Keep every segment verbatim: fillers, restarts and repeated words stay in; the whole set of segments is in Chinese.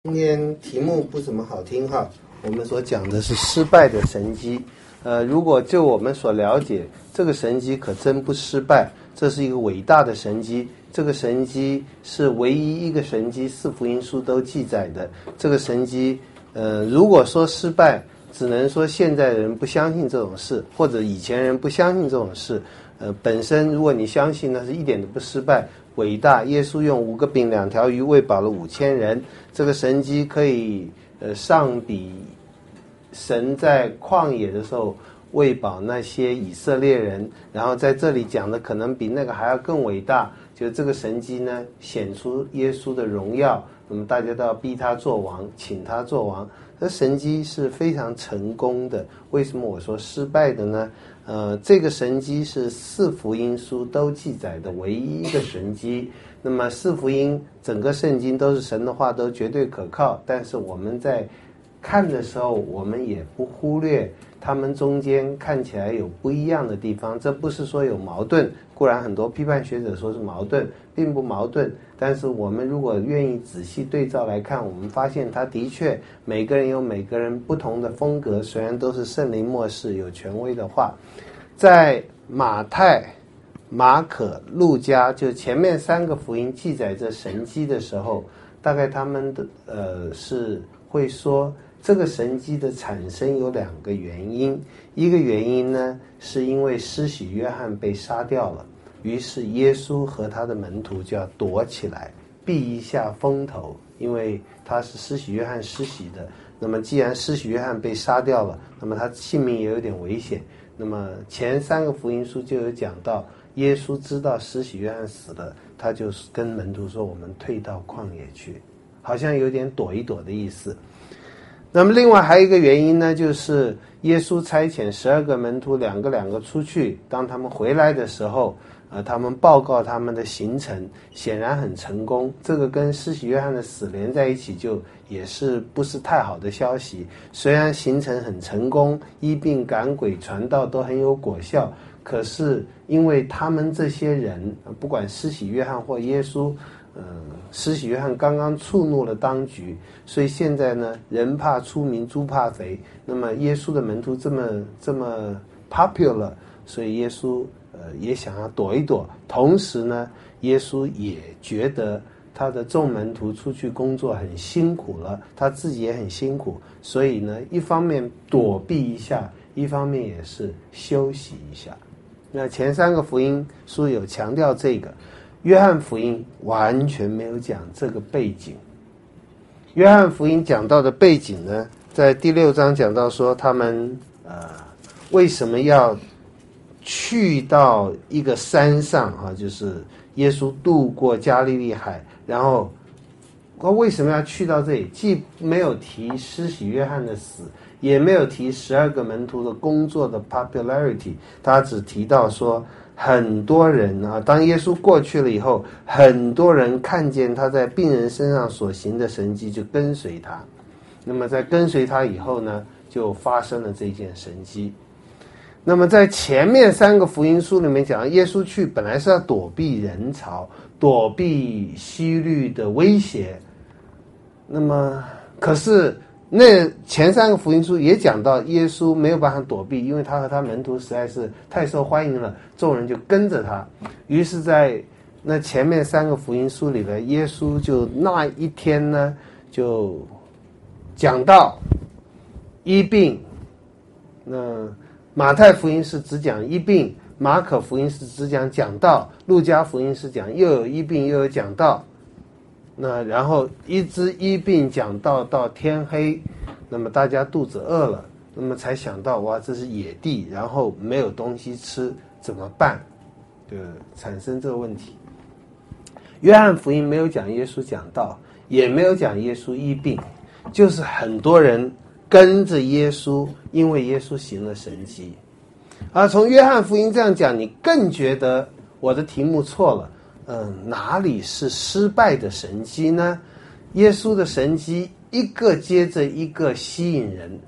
今天题目不怎么好听哈，我们所讲的是失败的神迹。呃，如果就我们所了解，这个神迹可真不失败，这是一个伟大的神迹。这个神迹是唯一一个神迹，四福音书都记载的。这个神迹，呃，如果说失败，只能说现在人不相信这种事，或者以前人不相信这种事。呃，本身如果你相信，那是一点都不失败。伟大，耶稣用五个饼两条鱼喂饱了五千人，这个神迹可以呃上比神在旷野的时候喂饱那些以色列人，然后在这里讲的可能比那个还要更伟大。就这个神迹呢，显出耶稣的荣耀，那么大家都要逼他做王，请他做王。这神迹是非常成功的。为什么我说失败的呢？呃，这个神迹是四福音书都记载的唯一一个神迹。那么四福音整个圣经都是神的话，都绝对可靠。但是我们在看的时候，我们也不忽略他们中间看起来有不一样的地方。这不是说有矛盾，固然很多批判学者说是矛盾，并不矛盾。但是我们如果愿意仔细对照来看，我们发现他的确每个人有每个人不同的风格，虽然都是圣灵默示有权威的话。在马太、马可、路加，就前面三个福音记载这神迹的时候，大概他们的呃是会说这个神迹的产生有两个原因。一个原因呢，是因为施洗约翰被杀掉了，于是耶稣和他的门徒就要躲起来避一下风头，因为他是施洗约翰施洗的。那么既然施洗约翰被杀掉了，那么他性命也有点危险。那么前三个福音书就有讲到，耶稣知道施洗约翰死了，他就跟门徒说，我们退到旷野去，好像有点躲一躲的意思。那么另外还有一个原因呢，就是耶稣差遣十二个门徒两个两个出去，当他们回来的时候，呃，他们报告他们的行程，显然很成功。这个跟施洗约翰的死连在一起，就也是不是太好的消息。虽然行程很成功，医病赶鬼传道都很有果效，可是因为他们这些人，不管施洗约翰或耶稣，呃，施洗约翰刚刚触怒了当局，所以现在呢，人怕出名猪怕肥。那么耶稣的门徒这么这么 popular， 所以耶稣呃也想要躲一躲。同时呢，耶稣也觉得他的众门徒出去工作很辛苦了，他自己也很辛苦，所以呢，一方面躲避一下，一方面也是休息一下。那前三个福音书有强调这个，约翰福音完全没有讲这个背景。约翰福音讲到的背景呢，在第六章讲到说，他们呃为什么要去到一个山上啊，就是耶稣渡过加利利海，然后他为什么要去到这里？既没有提施洗约翰的死，也没有提十二个门徒的工作的 popularity， 他只提到说很多人啊，当耶稣过去了以后，很多人看见他在病人身上所行的神迹，就跟随他。那么在跟随他以后呢，就发生了这件神迹。那么在前面三个福音书里面讲，耶稣去本来是要躲避人潮，躲避希律的威胁。那么可是那前三个福音书也讲到，耶稣没有办法躲避，因为他和他门徒实在是太受欢迎了，众人就跟着他。于是在那前面三个福音书里呢，耶稣就那一天呢，就讲到医病。那马太福音是只讲医病，马可福音是只讲讲道，路加福音是讲又有医病又有讲道。那然后一直医病讲道到天黑，那么大家肚子饿了，那么才想到，哇，这是野地，然后没有东西吃怎么办？就产生这个问题。约翰福音没有讲耶稣讲道，也没有讲耶稣医病，就是很多人跟着耶稣，因为耶稣行了神迹。而从约翰福音这样讲，你更觉得我的题目错了。嗯，哪里是失败的神迹呢？耶稣的神迹一个接着一个吸引人，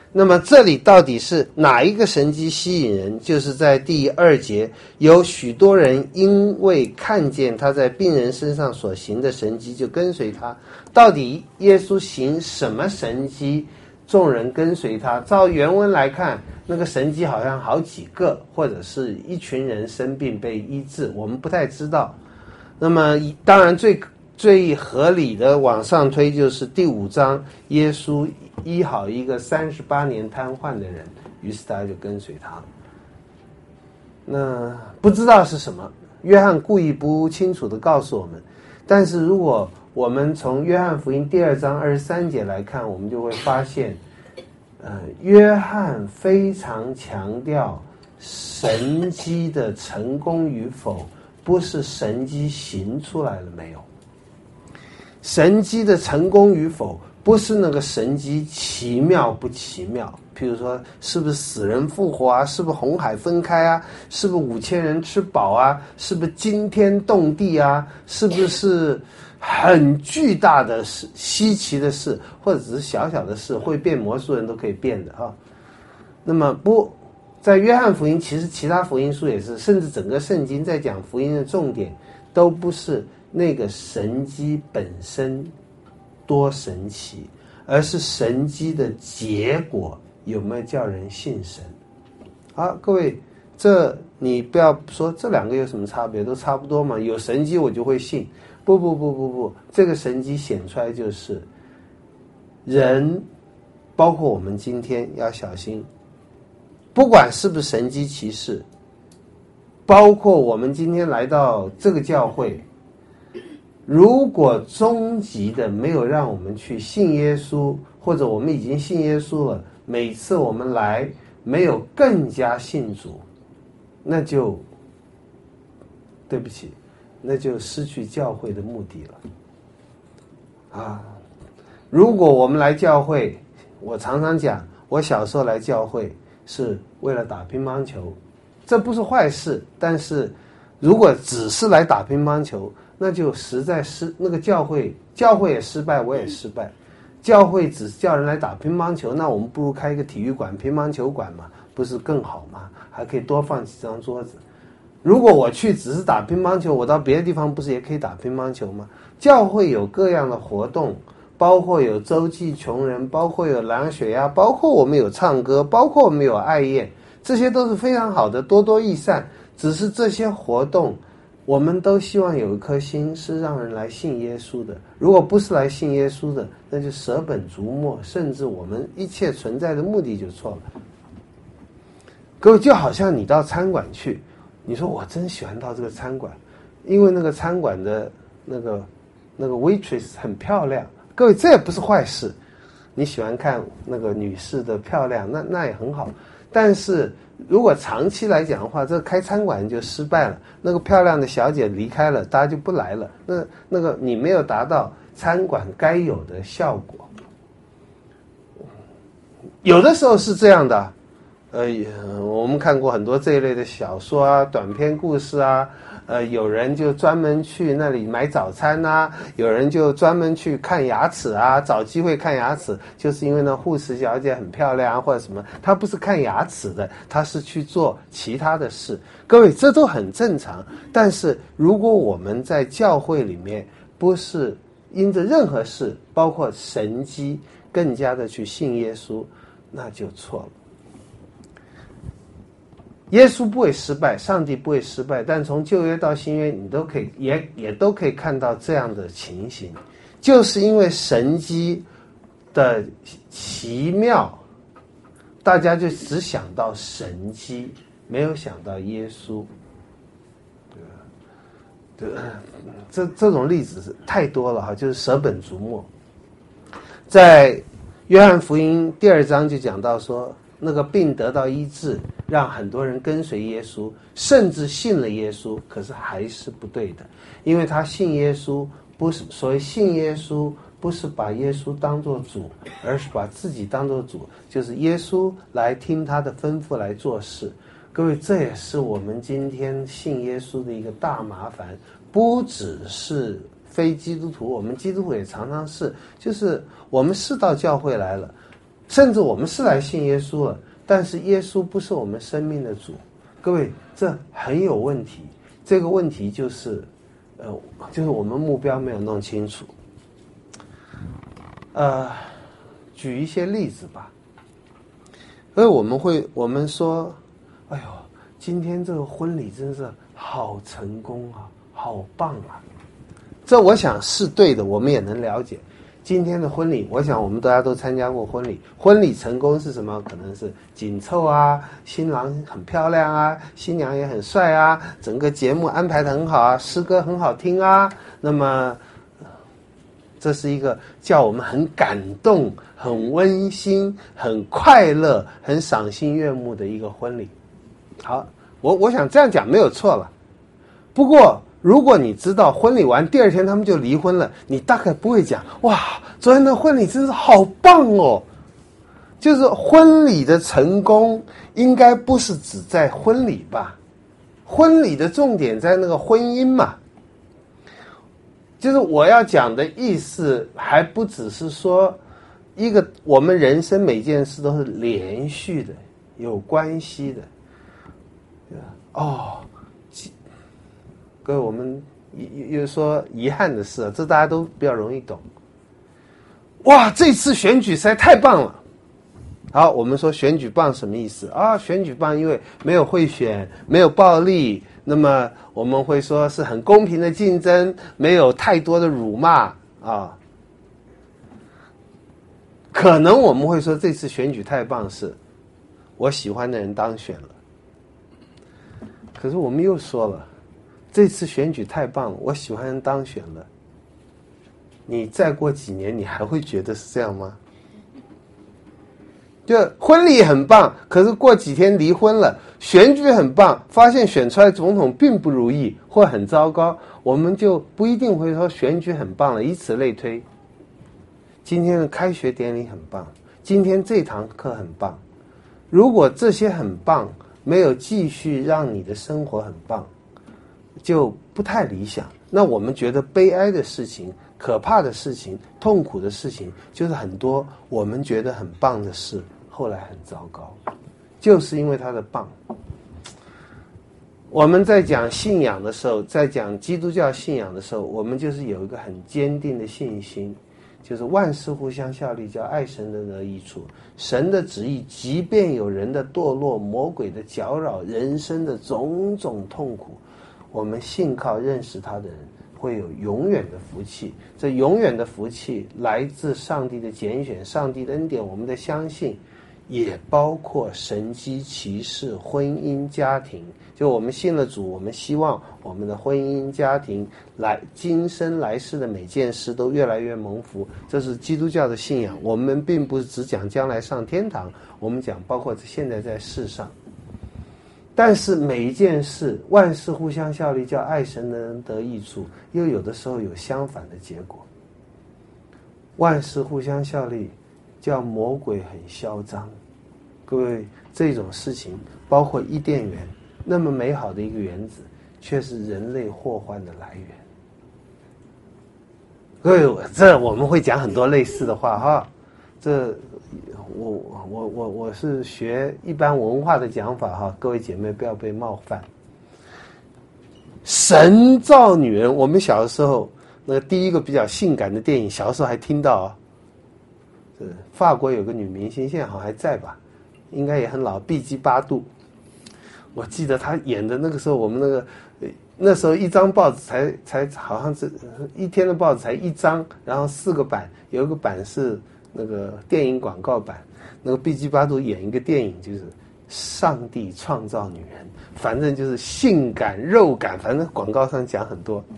那么这里到底是哪一个神迹吸引人？就是在第二节，有许多人因为看见他在病人身上所行的神迹，就跟随他。到底耶稣行什么神迹，众人跟随他？照原文来看，那个神迹好像好几个，或者是一群人生病被医治，我们不太知道。那么当然最最合理的往上推就是第五章，耶稣医好一个三十八年瘫痪的人，于是大家就跟随他了。那不知道是什么，约翰故意不清楚地告诉我们。但是如果我们从约翰福音第二章二十三节来看，我们就会发现，呃，约翰非常强调神迹的成功与否，不是神迹行出来了没有。神迹的成功与否，不是那个神迹奇妙不奇妙，譬如说是不是死人复活啊，是不是红海分开啊，是不是五千人吃饱啊，是不是惊天动地啊，是不是很巨大的事、稀奇的事，或者只是小小的事，会变魔术人都可以变的啊。那么不在约翰福音，其实其他福音书也是，甚至整个圣经在讲福音的重点都不是那个神迹本身多神奇，而是神迹的结果有没有叫人信神。好，各位，这你不要说这两个有什么差别，都差不多嘛，有神迹我就会信。不不不不不，这个神迹显出来就是人，包括我们今天要小心，不管是不是神迹奇事，包括我们今天来到这个教会，如果终极的没有让我们去信耶稣，或者我们已经信耶稣了，每次我们来没有更加信主，那就对不起，那就失去教会的目的了啊！如果我们来教会，我常常讲，我小时候来教会是为了打乒乓球，这不是坏事，但是如果只是来打乒乓球，那就实在是那个教会，教会也失败，我也失败。教会只叫人来打乒乓球，那我们不如开一个体育馆、乒乓球馆嘛，不是更好吗？还可以多放几张桌子。如果我去只是打乒乓球，我到别的地方不是也可以打乒乓球吗？教会有各样的活动，包括有周济穷人，包括有量血压，包括我们有唱歌，包括我们有爱宴，这些都是非常好的，多多益善。只是这些活动，我们都希望有一颗心是让人来信耶稣的。如果不是来信耶稣的，那就舍本逐末，甚至我们一切存在的目的就错了。各位，就好像你到餐馆去，你说我真喜欢到这个餐馆，因为那个餐馆的那个那个 waitress 很漂亮。各位，这也不是坏事，你喜欢看那个女士的漂亮，那那也很好。但是如果长期来讲的话，这个开餐馆就失败了。那个漂亮的小姐离开了，大家就不来了。那那个你没有达到餐馆该有的效果。有的时候是这样的，呃，我们看过很多这一类的小说啊、短篇故事啊。呃，有人就专门去那里买早餐啊，有人就专门去看牙齿啊，找机会看牙齿，就是因为那护士小姐很漂亮啊，或者什么，她不是看牙齿的，她是去做其他的事。各位，这都很正常。但是如果我们在教会里面不是因着任何事，包括神迹，更加的去信耶稣，那就错了。耶稣不会失败，上帝不会失败，但从旧约到新约，你都可以也也都可以看到这样的情形，就是因为神迹的奇妙，大家就只想到神迹，没有想到耶稣，对吧？对，这这种例子太多了哈，就是舍本逐末。在约翰福音第二章就讲到说，那个病得到医治，让很多人跟随耶稣，甚至信了耶稣，可是还是不对的，因为他信耶稣不是所谓信耶稣，不是把耶稣当作主，而是把自己当作主，就是耶稣来听他的吩咐来做事。各位，这也是我们今天信耶稣的一个大麻烦，不只是非基督徒，我们基督徒也常常是，就是我们是到教会来了， 甚至我们是来信耶稣了，但是耶稣不是我们生命的主。各位，这很有问题。这个问题就是，呃，就是我们目标没有弄清楚。呃，举一些例子吧。所以我们会，我们说，哎呦，今天这个婚礼真是好成功啊，好棒啊！这我想是对的，我们也能了解。今天的婚礼，我想我们大家都参加过婚礼。婚礼成功是什么？可能是紧凑啊，新郎很漂亮啊，新娘也很帅啊，整个节目安排得很好啊，诗歌很好听啊。那么，这是一个叫我们很感动、很温馨、很快乐、很赏心悦目的一个婚礼。好，我我想这样讲没有错了。不过，如果你知道婚礼完第二天他们就离婚了，你大概不会讲哇，昨天的婚礼真是好棒哦。就是婚礼的成功应该不是只在婚礼吧，婚礼的重点在那个婚姻嘛。就是我要讲的意思还不只是说一个我们人生每件事都是连续的有关系的哦。各位，我们又说遗憾的事，这大家都比较容易懂。哇，这次选举实在太棒了。好，我们说选举棒什么意思啊？选举棒因为没有贿选，没有暴力，那么我们会说是很公平的竞争，没有太多的辱骂啊。可能我们会说这次选举太棒，是我喜欢的人当选了。可是我们又说了，这次选举太棒了，我喜欢人当选了。你再过几年，你还会觉得是这样吗？就婚礼很棒，可是过几天离婚了；选举很棒，发现选出来总统并不如意或很糟糕，我们就不一定会说选举很棒了，以此类推。今天的开学典礼很棒，今天这堂课很棒。如果这些很棒没有继续让你的生活很棒，就不太理想。那我们觉得悲哀的事情、可怕的事情、痛苦的事情，就是很多我们觉得很棒的事后来很糟糕，就是因为它的棒。我们在讲信仰的时候，在讲基督教信仰的时候，我们就是有一个很坚定的信心，就是万事互相效力，叫爱神的得益处。神的旨意，即便有人的堕落、魔鬼的搅扰、人生的种种痛苦，我们信靠认识他的人会有永远的福气。这永远的福气来自上帝的拣选，上帝的恩典，我们的相信也包括神迹奇事、婚姻家庭。就我们信了主，我们希望我们的婚姻家庭来今生来世的每件事都越来越蒙福，这是基督教的信仰。我们并不是只讲将来上天堂，我们讲包括现在在世上。但是每一件事，万事互相效力，叫爱神的人得益处，又有的时候有相反的结果。万事互相效力，叫魔鬼很嚣张。各位，这种事情包括伊甸园那么美好的一个园子，却是人类祸患的来源。各位，这我们会讲很多类似的话哈。这我我我我是学一般文化的讲法哈，各位姐妹不要被冒犯。神造女人，我们小的时候那个第一个比较性感的电影，小时候还听到啊。这法国有个女明星，现在好像还在吧，应该也很老，碧姬八度。我记得她演的那个时候，我们那个那时候一张报纸才才好像是一天的报纸才一张，然后四个版，有一个版是那个电影广告版。那个碧姬八度演一个电影，就是上帝创造女人，反正就是性感肉感，反正广告上讲很多。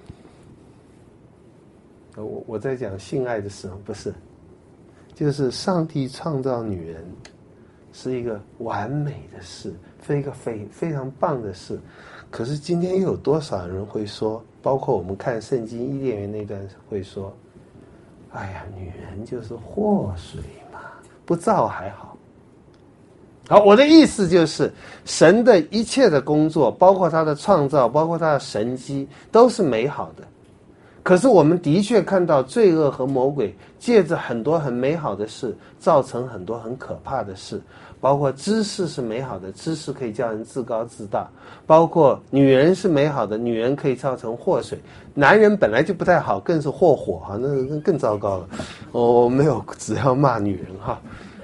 我我在讲性爱的时候，不是，就是上帝创造女人是一个完美的事，非一个非非常棒的事。可是今天又有多少人会说，包括我们看圣经伊甸园那段会说，哎呀，女人就是祸水嘛，不造还好。好，我的意思就是，神的一切的工作，包括他的创造，包括他的神迹，都是美好的。 可是我们的确看到罪恶和魔鬼借着很多很美好的事造成很多很可怕的事，包括知识是美好的，知识可以叫人自高自大，包括女人是美好的，女人可以造成祸水，男人本来就不太好，更是祸火哈，那更糟糕了。我、哦、没有只要骂女人哈。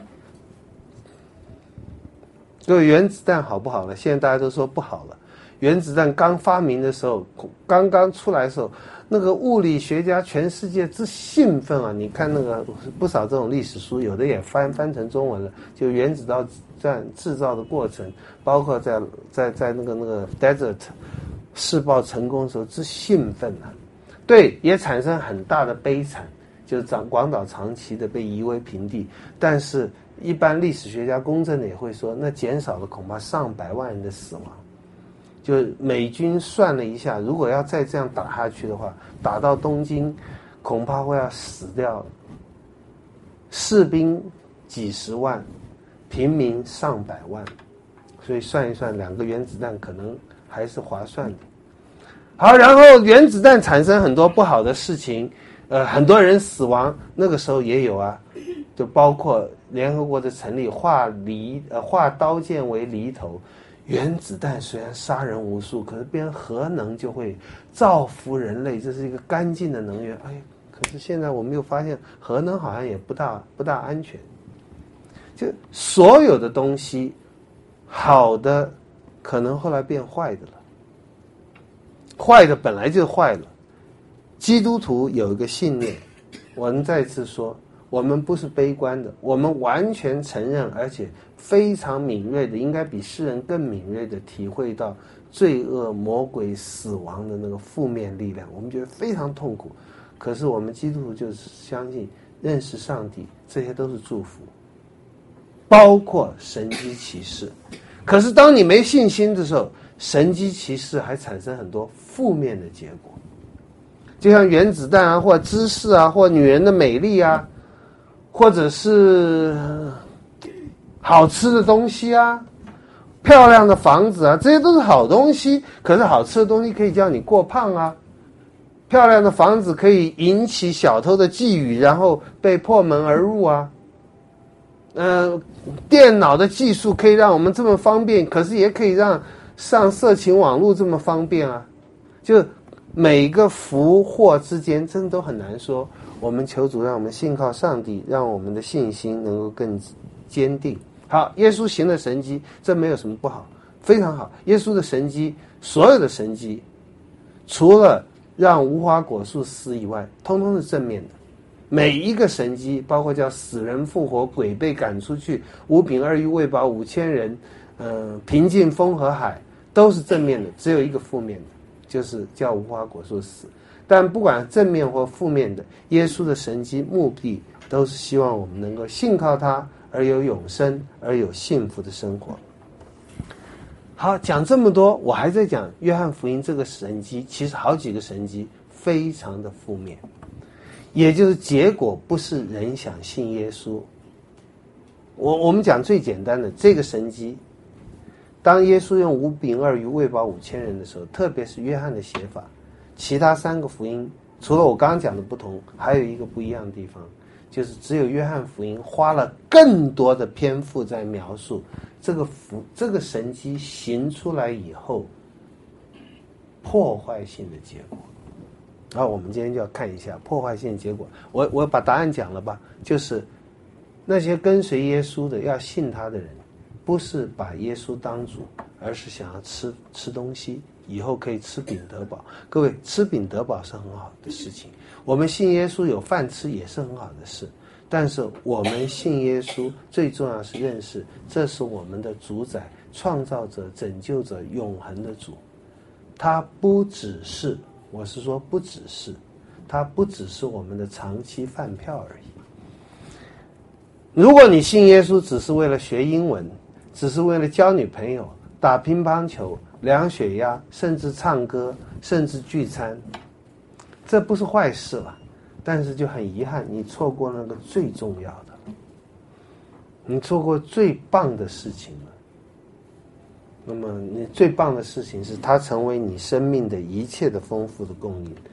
就原子弹好不好了？现在大家都说不好了。原子弹刚发明的时候，刚刚出来的时候，那个物理学家全世界之兴奋啊！你看那个不少这种历史书，有的也翻翻成中文了，就原子弹制造的过程，包括在在在那个那个 desert 试爆成功的时候之兴奋啊！对，也产生很大的悲惨，就是长广岛长崎的被夷为平地，但是一般历史学家公正的也会说，那减少了恐怕上百万人的死亡。就美军算了一下，如果要再这样打下去的话，打到东京恐怕会要死掉士兵几十万，平民上百万，所以算一算，两个原子弹可能还是划算的。好，然后原子弹产生很多不好的事情，呃，很多人死亡，那个时候也有啊，就包括联合国的成立，化离呃化刀剑为犁头。原子弹虽然杀人无数，可是变核能就会造福人类，这是一个干净的能源。哎，可是现在我们又发现核能好像也不大不大安全。就所有的东西，好的可能后来变坏的了，坏的本来就坏了。基督徒有一个信念，我们再次说，我们不是悲观的，我们完全承认，而且非常敏锐的，应该比世人更敏锐的体会到罪恶、魔鬼、死亡的那个负面力量，我们觉得非常痛苦。可是我们基督徒就是相信，认识上帝，这些都是祝福，包括神迹奇事。可是当你没信心的时候，神迹奇事还产生很多负面的结果，就像原子弹啊，或知识啊，或女人的美丽啊，或者是好吃的东西啊，漂亮的房子啊，这些都是好东西。可是好吃的东西可以叫你过胖啊，漂亮的房子可以引起小偷的觊觎，然后被破门而入啊。呃，电脑的技术可以让我们这么方便，可是也可以让上色情网络这么方便啊。就每个福祸之间真的都很难说。我们求主让我们信靠上帝，让我们的信心能够更坚定。好，耶稣行的神迹，这没有什么不好，非常好。耶稣的神迹，所有的神迹，除了让无花果树死以外，通通是正面的。每一个神迹，包括叫死人复活、鬼被赶出去、五饼二鱼喂饱五千人、呃，平静风和海，都是正面的。只有一个负面的，就是叫无花果树死。但不管正面或负面的，耶稣的神迹目的都是希望我们能够信靠他，而有永生，而有幸福的生活。好，讲这么多，我还在讲约翰福音这个神迹，其实好几个神迹非常的负面，也就是结果不是人想信耶稣。我我们讲最简单的这个神迹，当耶稣用五饼二鱼喂饱五千人的时候，特别是约翰的写法，其他三个福音除了我刚刚讲的不同，还有一个不一样的地方，就是只有约翰福音花了更多的篇幅在描述这个福这个神迹行出来以后破坏性的结果。好，我们今天就要看一下破坏性结果。我我把答案讲了吧，就是那些跟随耶稣的要信他的人，不是把耶稣当主，而是想要吃吃东西，以后可以吃饼得饱。各位，吃饼得饱是很好的事情，我们信耶稣有饭吃也是很好的事，但是我们信耶稣最重要是认识这是我们的主宰、创造者、拯救者、永恒的主。他不只是，我是说不只是，他不只是我们的长期饭票而已。如果你信耶稣只是为了学英文，只是为了交女朋友、打乒乓球、量血压，甚至唱歌，甚至聚餐，这不是坏事了，但是就很遗憾，你错过那个最重要的，你错过最棒的事情了。那么你最棒的事情是它成为你生命的一切的丰富的供应，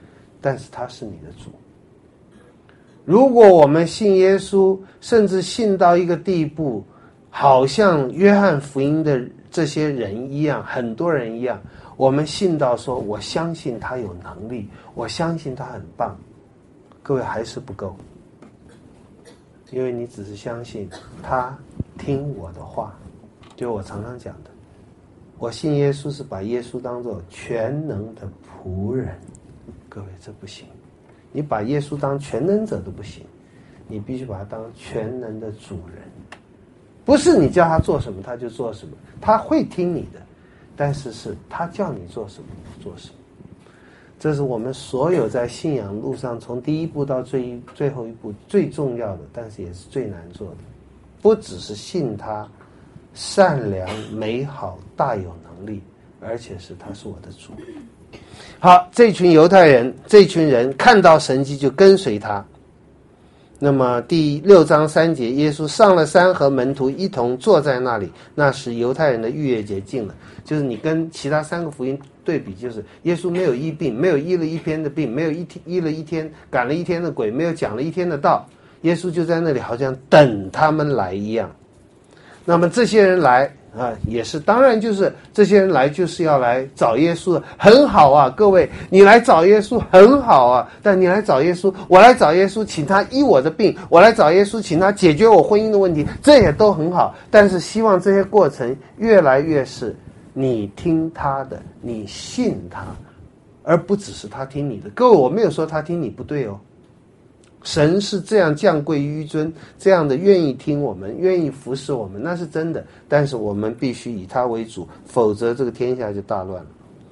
但是他是你的主。如果我们信耶稣，甚至信到一个地步，好像约翰福音的这些人一样，很多人一样，我们信到说我相信他有能力，我相信他很棒，各位还是不够，因为你只是相信他听我的话。就我常常讲的，我信耶稣是把耶稣当作全能的仆人，各位这不行，你把耶稣当全能者都不行，你必须把他当全能的主人。不是你叫他做什么他就做什么，他会听你的，但是是他叫你做什么做什么。这是我们所有在信仰路上从第一步到最最后一步最重要的，但是也是最难做的。不只是信他善良美好大有能力，而且是他是我的主。好，这群犹太人这群人看到神迹就跟随他。那么第六章三节，耶稣上了山，和门徒一同坐在那里。那时犹太人的逾越节近了，就是你跟其他三个福音对比，就是耶稣没有医病，没有医了一天的病，没有医医了一天赶了一天的鬼，没有讲了一天的道，耶稣就在那里好像等他们来一样。那么这些人来啊，也是当然就是这些人来就是要来找耶稣的，很好啊，各位，你来找耶稣很好啊，但你来找耶稣，我来找耶稣请他医我的病，我来找耶稣请他解决我婚姻的问题，这也都很好，但是希望这些过程越来越是你听他的，你信他，而不只是他听你的。各位，我没有说他听你不对哦，神是这样降贵纡尊，这样的愿意听我们，愿意服侍我们，那是真的，但是我们必须以他为主，否则这个天下就大乱了。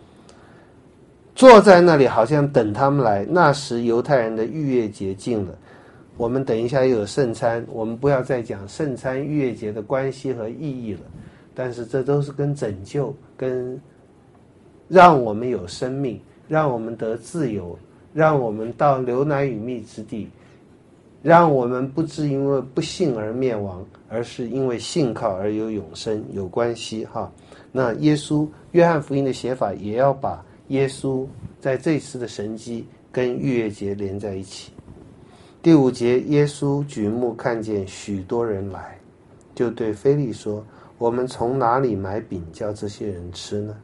坐在那里好像等他们来，那时犹太人的逾越节近了。我们等一下又有圣餐，我们不要再讲圣餐逾越节的关系和意义了，但是这都是跟拯救，跟让我们有生命，让我们得自由，让我们到流奶与蜜之地，让我们不至因为不信而灭亡，而是因为信靠而有永生，有关系哈。那耶稣约翰福音的写法也要把耶稣在这次的神迹跟逾越节连在一起。第五节，耶稣举目看见许多人来，就对腓利说，我们从哪里买饼叫这些人吃呢？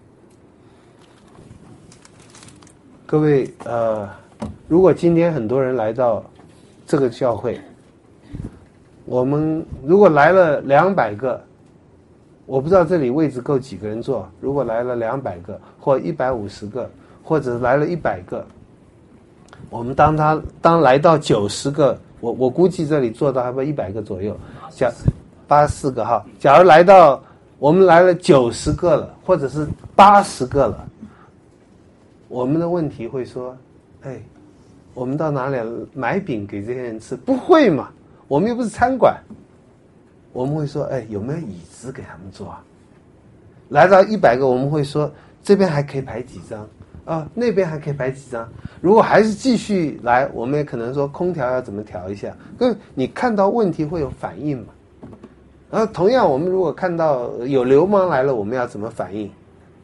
各位呃，如果今天很多人来到这个教会，我们如果来了两百个，我不知道这里位置够几个人坐，如果来了两百个或一百五十个，或者来了一百个，我们当他当来到九十个，我我估计这里坐到还不一百个左右，假八十四个哈。假如来到我们来了九十个了，或者是八十个了，我们的问题会说，哎，我们到哪里买饼给这些人吃？不会嘛，我们又不是餐馆。我们会说，哎，有没有椅子给他们坐啊？来到一百个，我们会说，这边还可以排几张啊，那边还可以排几张。如果还是继续来，我们也可能说空调要怎么调一下。各位，你看到问题会有反应嘛？然后同样，我们如果看到有流氓来了，我们要怎么反应？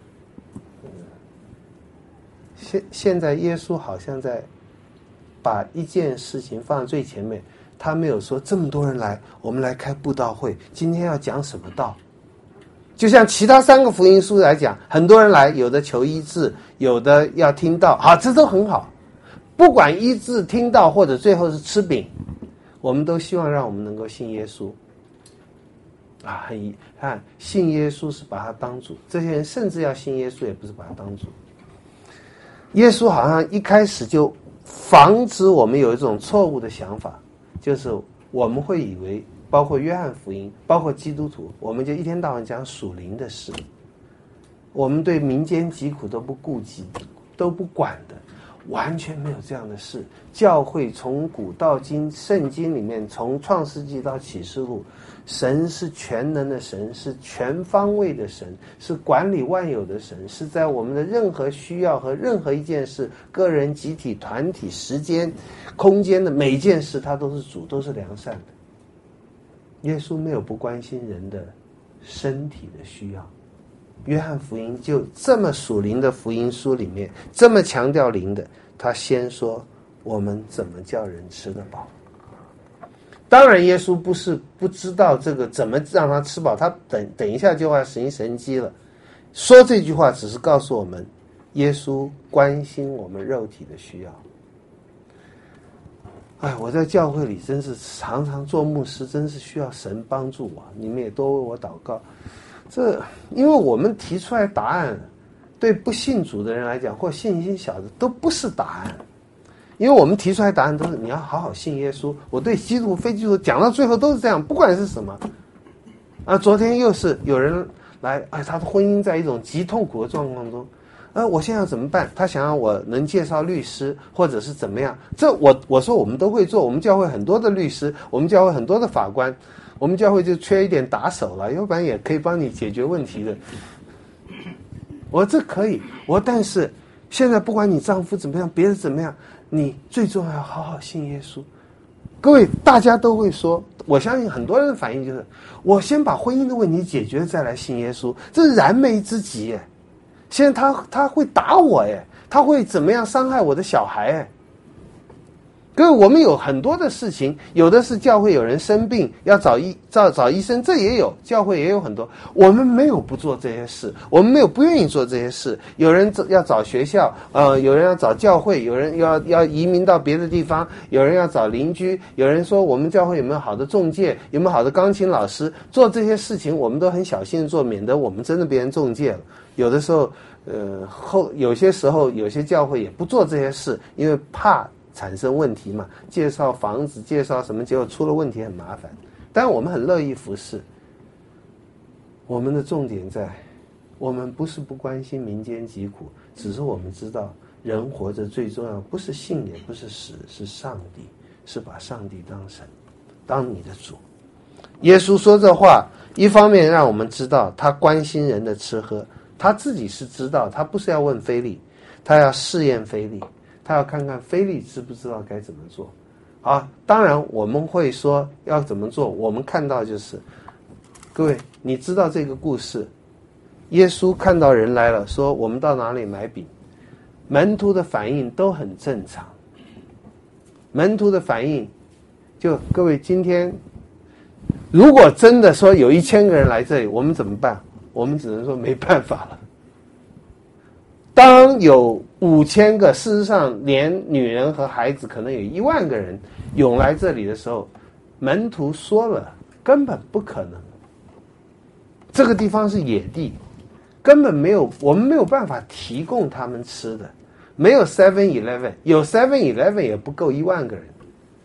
现现在耶稣好像在把一件事情放在最前面，他没有说这么多人来，我们来开布道会，今天要讲什么道？就像其他三个福音书来讲，很多人来，有的求医治，有的要听道，好，这都很好。不管医治、听道，或者最后是吃饼，我们都希望让我们能够信耶稣。啊，很遗憾，信耶稣是把他当主，这些人甚至要信耶稣，也不是把他当主。耶稣好像一开始就防止我们有一种错误的想法，就是我们会以为，包括约翰福音，包括基督徒，我们就一天到晚讲属灵的事，我们对民间疾苦都不顾及，都不管的，完全没有这样的事。教会从古到今，圣经里面从创世纪到启示录，神是全能的神，是全方位的神，是管理万有的神，是在我们的任何需要和任何一件事，个人、集体、团体、时间、空间的每一件事，他都是主，都是良善的。耶稣没有不关心人的身体的需要。约翰福音就这么属灵的福音书里面，这么强调灵的， 他先说我们怎么叫人吃得饱。当然耶稣不是不知道这个怎么让他吃饱，他等等一下就要行神迹了。说这句话只是告诉我们，耶稣关心我们肉体的需要。哎，我在教会里真是常常做牧师，真是需要神帮助我，你们也多为我祷告。这因为我们提出来答案，对不信主的人来讲，或信心小的都不是答案。因为我们提出来答案都是你要好好信耶稣，我对基督非基督讲到最后都是这样，不管是什么。啊，昨天又是有人来，哎，他的婚姻在一种极痛苦的状况中，呃，我现在要怎么办？他想让我能介绍律师，或者是怎么样？这我我说我们都会做，我们教会很多的律师，我们教会很多的法官，我们教会就缺一点打手了，要不然也可以帮你解决问题的。我这可以，我但是现在不管你丈夫怎么样，别人怎么样，你最重要好好信耶稣。各位，大家都会说，我相信很多人的反应就是，我先把婚姻的问题解决，再来信耶稣，这是燃眉之急耶。现在他他会打我耶，他会怎么样伤害我的小孩耶？各位，我们有很多的事情，有的是教会有人生病要找医找找医生，这也有，教会也有很多。我们没有不做这些事，我们没有不愿意做这些事。有人要找学校，呃，有人要找教会，有人要要移民到别的地方，有人要找邻居，有人说我们教会有没有好的中介，有没有好的钢琴老师，做这些事情我们都很小心的做，免得我们真的被人中介了。有的时候，呃，后有些时候有些教会也不做这些事，因为怕产生问题嘛，介绍房子介绍什么，结果出了问题很麻烦。但我们很乐意服侍。我们的重点在，我们不是不关心民间疾苦，只是我们知道人活着最重要不是信也不是死，是上帝，是把上帝当神，当你的主。耶稣说这话，一方面让我们知道他关心人的吃喝，他自己是知道，他不是要问腓利，他要试验腓利，他要看看腓利知不知道该怎么做。好，当然我们会说要怎么做，我们看到就是，各位你知道这个故事，耶稣看到人来了，说我们到哪里买饼，门徒的反应都很正常。门徒的反应，就各位今天如果真的说有一千个人来这里，我们怎么办？我们只能说没办法了。当有五千个，事实上连女人和孩子可能有一万个人涌来这里的时候，门徒说了根本不可能。这个地方是野地，根本没有，我们没有办法提供他们吃的，没有 seven eleven， 有 seven eleven 也不够一万个人。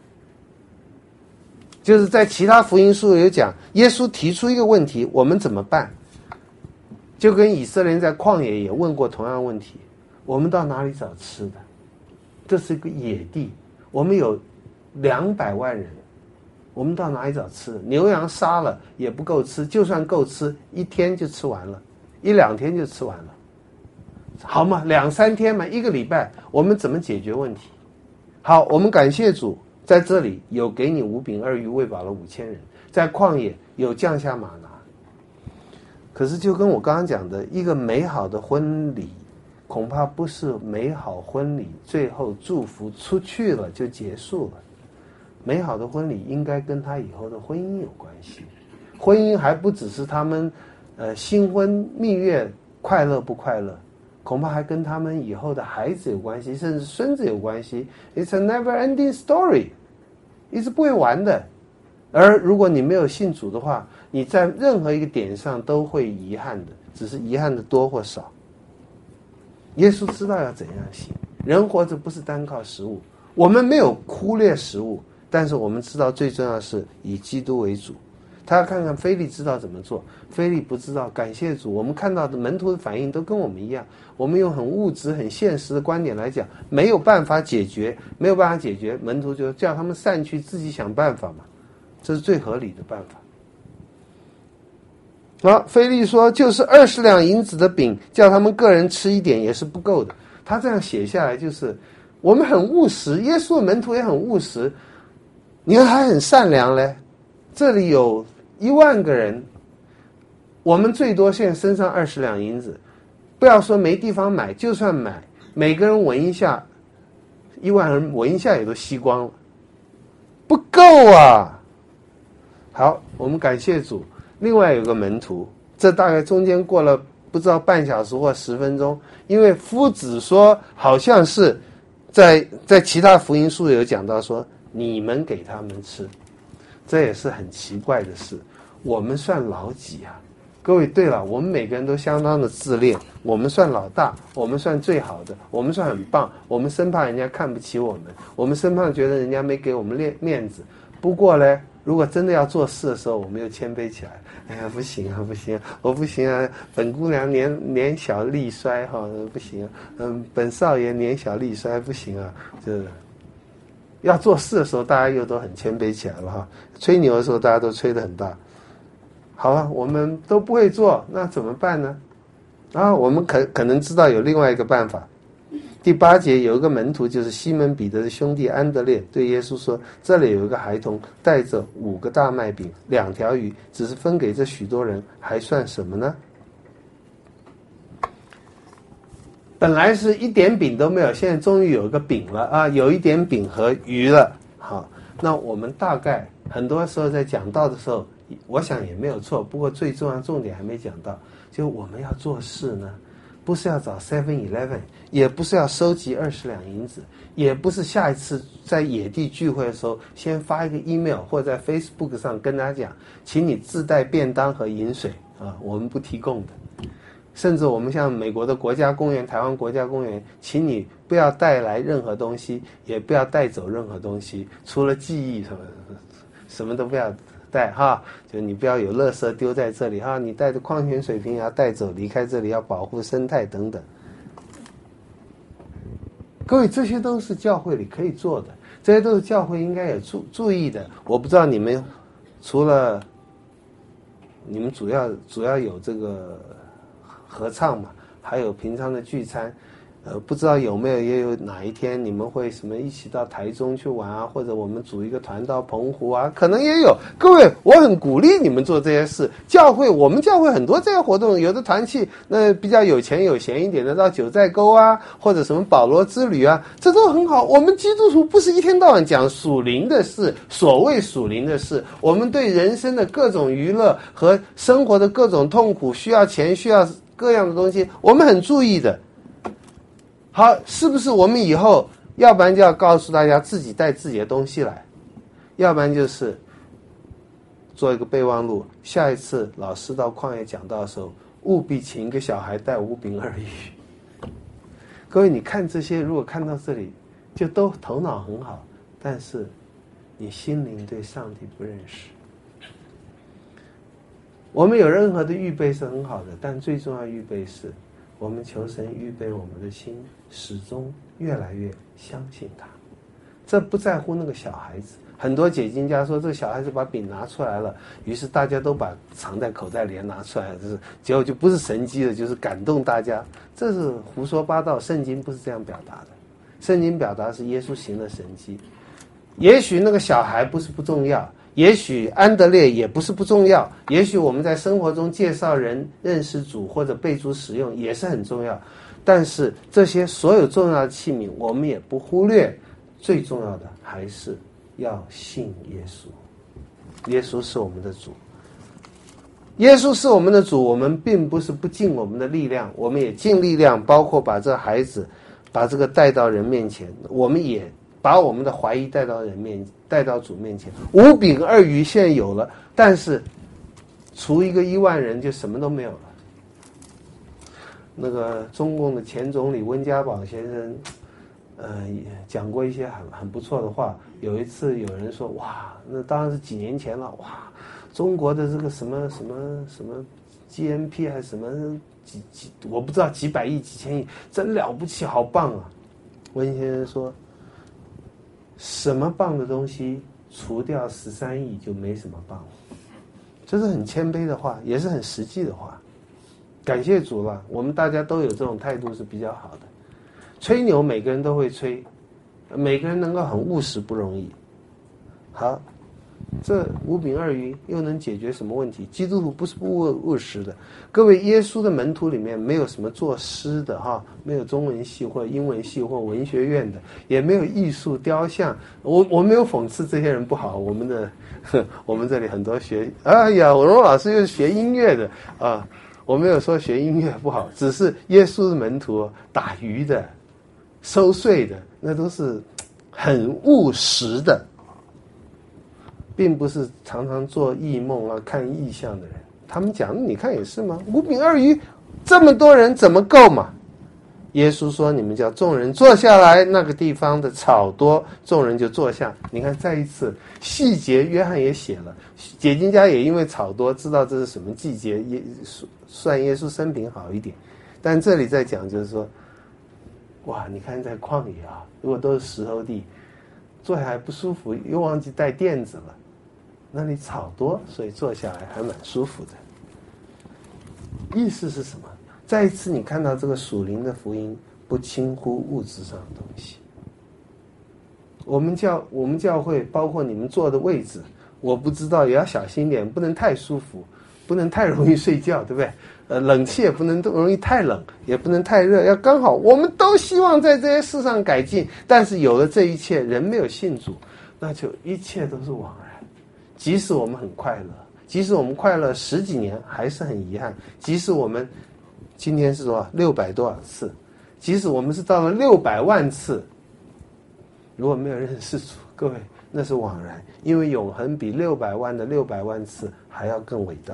就是在其他福音书有讲，耶稣提出一个问题，我们怎么办？就跟以色列人在旷野也问过同样的问题，我们到哪里找吃的？这是一个野地，我们有两百万人，我们到哪里找吃的？牛羊杀了也不够吃，就算够吃，一天就吃完了，一两天就吃完了，好嘛，两三天嘛，一个礼拜，我们怎么解决问题？好，我们感谢主，在这里有给你五饼二鱼喂饱了五千人，在旷野有降下玛拿。可是就跟我刚刚讲的，一个美好的婚礼恐怕不是美好婚礼最后祝福出去了就结束了，美好的婚礼应该跟他以后的婚姻有关系。婚姻还不只是他们呃新婚蜜月快乐不快乐，恐怕还跟他们以后的孩子有关系，甚至孙子有关系。 It's a never ending story， 一直不会完的。而如果你没有信主的话，你在任何一个点上都会遗憾的，只是遗憾的多或少。耶稣知道要怎样行，人活着不是单靠食物，我们没有忽略食物，但是我们知道最重要的是以基督为主。他要看看腓利知道怎么做，腓利不知道，感谢主，我们看到的门徒的反应都跟我们一样，我们用很物质很现实的观点来讲，没有办法解决，没有办法解决，门徒就叫他们散去，自己想办法嘛，这是最合理的办法。好，腓利说就是二十两银子的饼，叫他们个人吃一点也是不够的。他这样写下来就是我们很务实，耶稣的门徒也很务实，你看还很善良嘞。这里有一万个人，我们最多现在身上二十两银子，不要说没地方买，就算买，每个人闻一下一万人闻一下也都吸光了，不够啊。好，我们感谢主。另外有个门徒，这大概中间过了不知道半小时或十分钟，因为夫子说好像是在在其他福音书有讲到说你们给他们吃，这也是很奇怪的事。我们算老几啊？各位，对了，我们每个人都相当的自恋，我们算老大，我们算最好的，我们算很棒，我们生怕人家看不起我们，我们生怕觉得人家没给我们面面子。不过呢，如果真的要做事的时候，我们又谦卑起来。哎呀，不行啊，不行啊，我不行啊！本姑娘年年小力衰哈，不行啊。嗯，本少爷年小力衰，不行啊。这要做事的时候，大家又都很谦卑起来了哈。吹牛的时候，大家都吹得很大。好了，我们都不会做，那怎么办呢？啊，我们可可能知道有另外一个办法。第八节有一个门徒，就是西门彼得的兄弟安德烈，对耶稣说：“这里有一个孩童带着五个大麦饼、两条鱼，只是分给这许多人，还算什么呢？”本来是一点饼都没有，现在终于有一个饼了啊，有一点饼和鱼了。好，那我们大概很多时候在讲道的时候，我想也没有错，不过最重要重点还没讲到，就我们要做事呢。不是要找 seven eleven， 也不是要收集二十两银子，也不是下一次在野地聚会的时候先发一个 email 或者在 Facebook 上跟大家讲，请你自带便当和饮水啊，我们不提供的。甚至我们像美国的国家公园、台湾国家公园，请你不要带来任何东西，也不要带走任何东西，除了记忆什么什么都不要带哈，就你不要有垃圾丢在这里哈，你带着矿泉水瓶也要带走，离开这里要保护生态等等。各位，这些都是教会里可以做的，这些都是教会应该有注注意的。我不知道你们除了你们主要主要有这个合唱嘛，还有平常的聚餐。呃，不知道有没有也有哪一天你们会什么一起到台中去玩啊，或者我们组一个团到澎湖啊，可能也有。各位，我很鼓励你们做这些事。教会，我们教会很多这些活动，有的团契那比较有钱有闲一点的，到九寨沟啊，或者什么保罗之旅啊，这都很好。我们基督徒不是一天到晚讲属灵的事，所谓属灵的事，我们对人生的各种娱乐和生活的各种痛苦，需要钱，需要各样的东西，我们很注意的。好，是不是我们以后要不然就要告诉大家自己带自己的东西来，要不然就是做一个备忘录，下一次老师到旷野讲道的时候，务必请一个小孩带五饼二鱼。各位，你看这些，如果看到这里，就都头脑很好，但是你心灵对上帝不认识。我们有任何的预备是很好的，但最重要的预备是我们求神预备我们的心，始终越来越相信他。这不在乎那个小孩子。很多解经家说，这个小孩子把饼拿出来了，于是大家都把藏在口袋里拿出来，就是结果就不是神迹了，就是感动大家。这是胡说八道，圣经不是这样表达的。圣经表达是耶稣行了神迹。也许那个小孩不是不重要，也许安德烈也不是不重要，也许我们在生活中介绍人认识主或者被主使用也是很重要，但是这些所有重要的器皿我们也不忽略，最重要的还是要信耶稣。耶稣是我们的主，耶稣是我们的主，我们并不是不尽我们的力量，我们也尽力量，包括把这孩子把这个带到人面前，我们也把我们的怀疑带到人面带到主面前。五饼二鱼现在有了，但是除一个一万人就什么都没有了。那个中共的前总理温家宝先生呃讲过一些很很不错的话。有一次有人说，哇，那当然是几年前了，哇，中国的这个什么什么什么 G N P 还是什么几几我不知道几百亿几千亿，真了不起，好棒啊。温先生说，什么棒的东西除掉十三亿就没什么棒了。这是很谦卑的话，也是很实际的话。感谢主了，我们大家都有这种态度是比较好的。吹牛每个人都会吹，每个人能够很务实不容易。好， 这五饼二鱼又能解决什么问题？基督徒不是不务务实的。各位，耶稣的门徒里面没有什么作诗的哈，没有中文系或英文系或文学院的，也没有艺术雕像。我我没有讽刺这些人不好，我们的呵我们这里很多学，哎呀，我荣老师又是学音乐的啊，我没有说学音乐不好，只是耶稣的门徒打鱼的、收税的，那都是很务实的。并不是常常做异梦啊、看异象的人。他们讲，你看也是吗？五饼二鱼，这么多人怎么够嘛？耶稣说：“你们叫众人坐下来，那个地方的草多，众人就坐下。”你看，再一次细节，约翰也写了。解经家也因为草多，知道这是什么季节，也算耶稣生平好一点。但这里在讲，就是说，哇，你看在旷野啊，如果都是石头地，坐下来不舒服，又忘记带垫子了。那里草多，所以坐下来还蛮舒服的。意思是什么？再一次你看到这个属灵的福音不轻忽物质上的东西。我们教我们教会包括你们坐的位置，我不知道也要小心一点，不能太舒服，不能太容易睡觉，对不对？呃，冷气也不能容易太冷，也不能太热，要刚好。我们都希望在这些事上改进，但是有了这一切，人没有信主，那就一切都是枉然。即使我们很快乐，即使我们快乐十几年，还是很遗憾。即使我们今天是多少六百多少次，即使我们是到了六百万次，如果没有认识主，各位那是枉然，因为永恒比六百万的六百万次还要更伟大。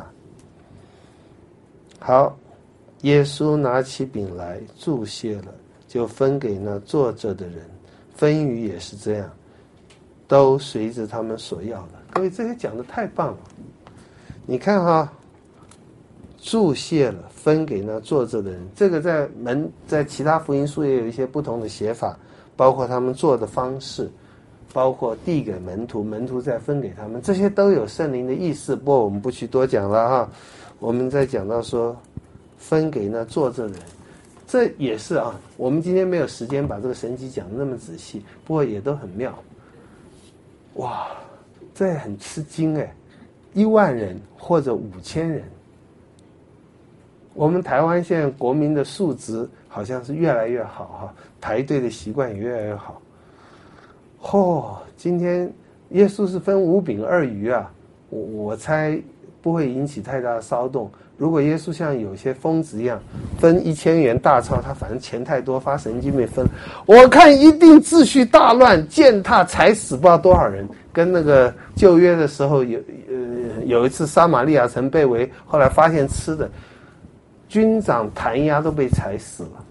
好，耶稣拿起饼来，祝谢了，就分给那坐着的人，分鱼也是这样，都随着他们所要的。各位，这些讲的太棒了。你看哈，祝谢了，分给那坐着的人。这个在门在其他福音书也有一些不同的写法，包括他们做的方式，包括递给门徒，门徒再分给他们，这些都有圣灵的意思。不过我们不去多讲了哈。我们在讲到说，分给那坐着的人，这也是啊。我们今天没有时间把这个神迹讲得那么仔细，不过也都很妙。哇！这也很吃惊哎，一万人或者五千人。我们台湾现在国民的素质好像是越来越好哈，排队的习惯也越来越好。哦，今天耶稣是分五饼二鱼啊，我我猜不会引起太大的骚动。如果耶稣像有些疯子一样分一千元大钞，他反正钱太多，发神经没分，我看一定秩序大乱，践踏踩死不知道多少人。跟那个旧约的时候有呃有一次撒玛利亚城被围，后来发现吃的，军长弹压都被踩死了。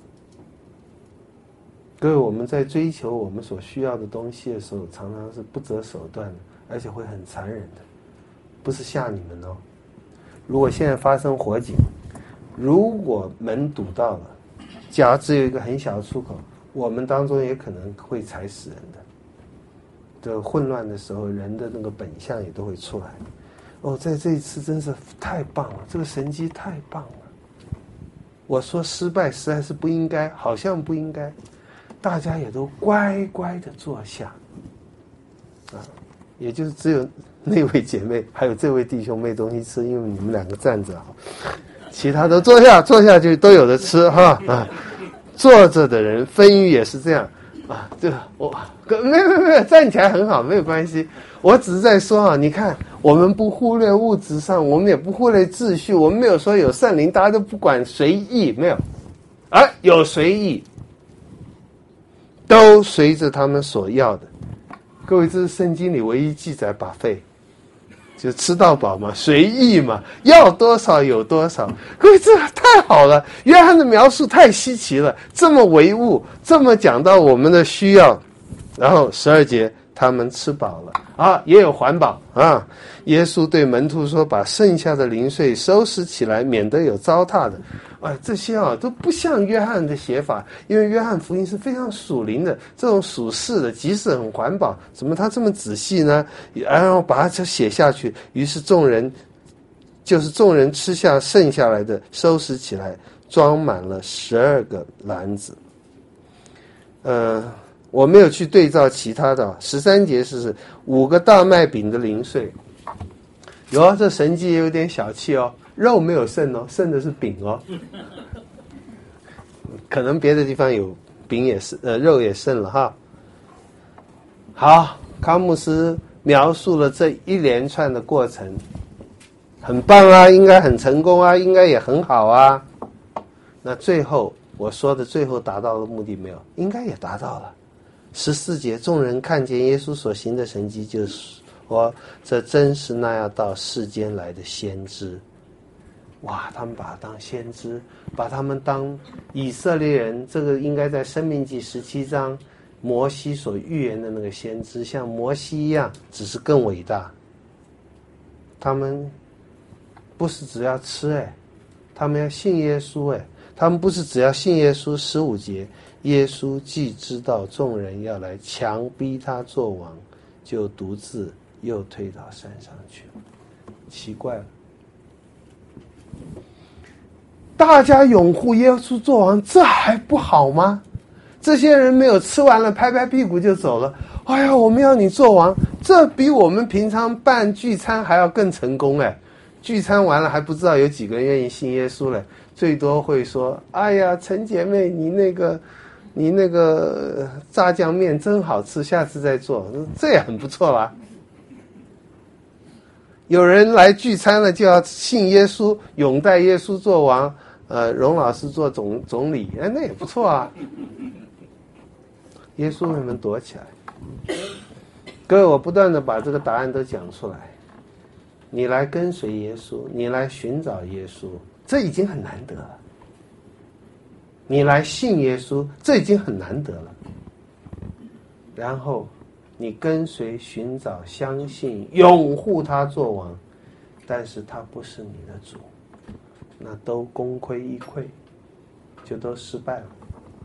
各位，我们在追求我们所需要的东西的时候，常常是不择手段的，而且会很残忍的，不是吓你们哦。如果现在发生火警，如果门堵到了，假如只有一个很小的出口，我们当中也可能会踩死人的。这混乱的时候，人的那个本相也都会出来。哦，在这一次真是太棒了，这个神迹太棒了。我说失败实在是不应该，好像不应该，大家也都乖乖的坐下，啊，也就是只有那位姐妹还有这位弟兄没东西吃，因为你们两个站着哈，其他都坐下，坐下就都有的吃哈啊。坐着的人分鱼也是这样。啊，这个我没有没有没有站起来很好，没有关系。我只是在说啊，你看，我们不忽略物质上，我们也不忽略秩序，我们没有说有圣灵，大家都不管随意，没有，而、啊、有随意，都随着他们所要的。各位，这是圣经里唯一记载把费，就吃到饱嘛，随意嘛，要多少有多少。各位，这太好了！约翰的描述太稀奇了，这么唯物，这么讲到我们的需要。然后十二节，他们吃饱了啊，也有环保啊。耶稣对门徒说：“把剩下的零碎收拾起来，免得有糟蹋的。”哎，这些啊都不像约翰的写法，因为约翰福音是非常属灵的，这种属世的，即使很环保，怎么他这么仔细呢？然后把它写下去，于是众人就是众人吃下剩下来的，收拾起来，装满了十二个篮子。呃， 我没有去对照其他的。十三节是五个大麦饼的零碎。有啊，这神迹也有点小气哦，肉没有剩哦，剩的是饼哦。可能别的地方有饼也是，呃，肉也剩了哈。好，康姆斯描述了这一连串的过程，很棒啊，应该很成功啊，应该也很好啊。那最后我说的最后达到了目的没有？应该也达到了。十四节，众人看见耶稣所行的神迹，就是说这真是那要到世间来的先知。哇，他们把他当先知，把他们当以色列人，这个应该在申命记十七章摩西所预言的那个先知，像摩西一样，只是更伟大。他们不是只要吃哎，他们要信耶稣哎，他们不是只要信耶稣。十五节，耶稣既知道众人要来强逼他做王，就独自又退到山上去了。奇怪了，大家拥护耶稣做王，这还不好吗？这些人没有吃完了，拍拍屁股就走了。哎呀，我们要你做王，这比我们平常办聚餐还要更成功哎！聚餐完了还不知道有几个人愿意信耶稣嘞，最多会说：“哎呀，陈姐妹，你那个，你那个炸酱面真好吃，下次再做。”这也很不错啦。有人来聚餐了，就要信耶稣，拥戴耶稣做王，呃，荣老师做总总理，哎，那也不错啊。耶稣为什么躲起来？各位，我不断的把这个答案都讲出来。你来跟随耶稣，你来寻找耶稣，这已经很难得了。你来信耶稣，这已经很难得了。然后你跟随、寻找、相信、拥护他做王，但是他不是你的主，那都功亏一篑，就都失败了。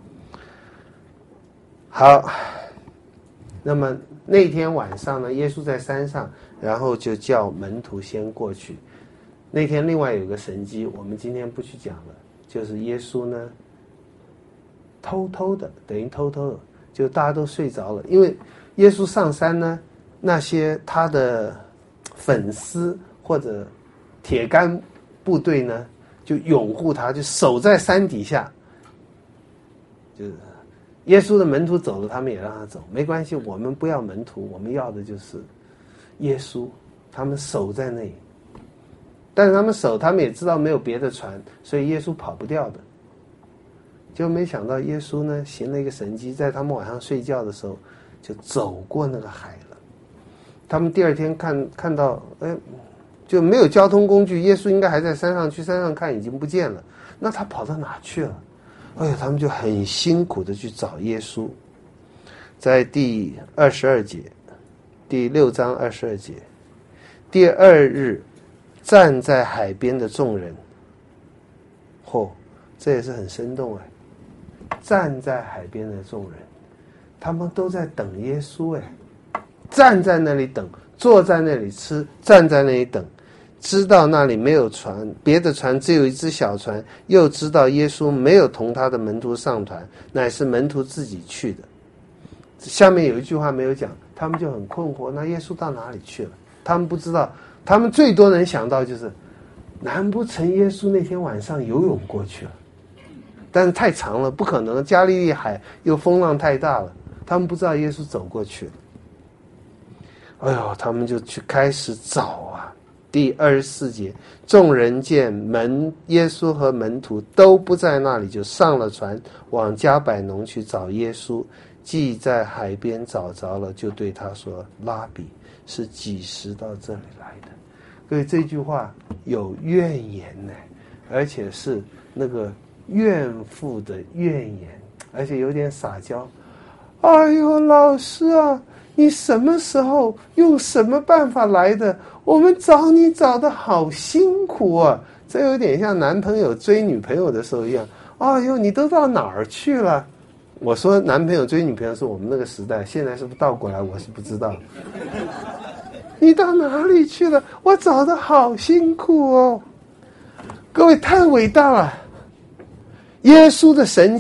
好，那么那天晚上呢，耶稣在山上，然后就叫门徒先过去。那天另外有个神迹，我们今天不去讲了，就是耶稣呢偷偷的，等于偷偷的，就大家都睡着了。因为耶稣上山呢，那些他的粉丝或者铁杆部队呢，就拥护他，就守在山底下。就是耶稣的门徒走了，他们也让他走，没关系，我们不要门徒，我们要的就是耶稣。他们守在那里，但是他们守，他们也知道没有别的船，所以耶稣跑不掉的。就没想到耶稣呢行了一个神迹，在他们晚上睡觉的时候就走过那个海了。他们第二天看看到，哎，就没有交通工具，耶稣应该还在山上，去山上看已经不见了，那他跑到哪去了？哎呀，他们就很辛苦的去找耶稣。在第二十二节，第六章二十二节，第二日站在海边的众人，嚯、哦，这也是很生动哎！站在海边的众人，他们都在等耶稣哎，站在那里等，坐在那里吃，站在那里等。知道那里没有船，别的船只有一只小船，又知道耶稣没有同他的门徒上船，乃是门徒自己去的。下面有一句话没有讲，他们就很困惑，那耶稣到哪里去了？他们不知道，他们最多能想到就是，难不成耶稣那天晚上游泳过去了？但是太长了，不可能，加利利海又风浪太大了，他们不知道耶稣走过去了。哎呦，他们就去开始找啊。第二十四节，众人见门耶稣和门徒都不在那里，就上了船，往加百农去找耶稣。既在海边找着了，就对他说：“拉比，是几时到这里来的？”各位，这句话有怨言呢，而且是那个怨妇的怨言，而且有点撒娇。哎呦，老师啊，你什么时候用什么办法来的？我们找你找得好辛苦啊！这有点像男朋友追女朋友的时候一样。哎呦，你都到哪儿去了？我说男朋友追女朋友是我们那个时代，现在是不是倒过来？我是不知道。你到哪里去了？我找得好辛苦哦！各位，太伟大了！耶稣的神迹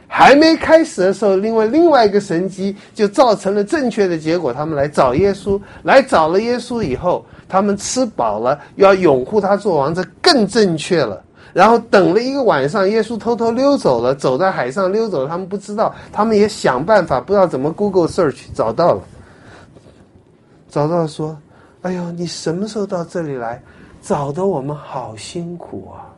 还没开始的时候，另外另外一个神迹就造成了正确的结果。他们来找耶稣，来找了耶稣以后，他们吃饱了，要拥护他做王，这更正确了。然后等了一个晚上，耶稣偷偷溜走了，走在海上溜走了，他们不知道，他们也想办法，不知道怎么 Google search 找到了，找到说，哎呦，你什么时候到这里来？找得我们好辛苦啊！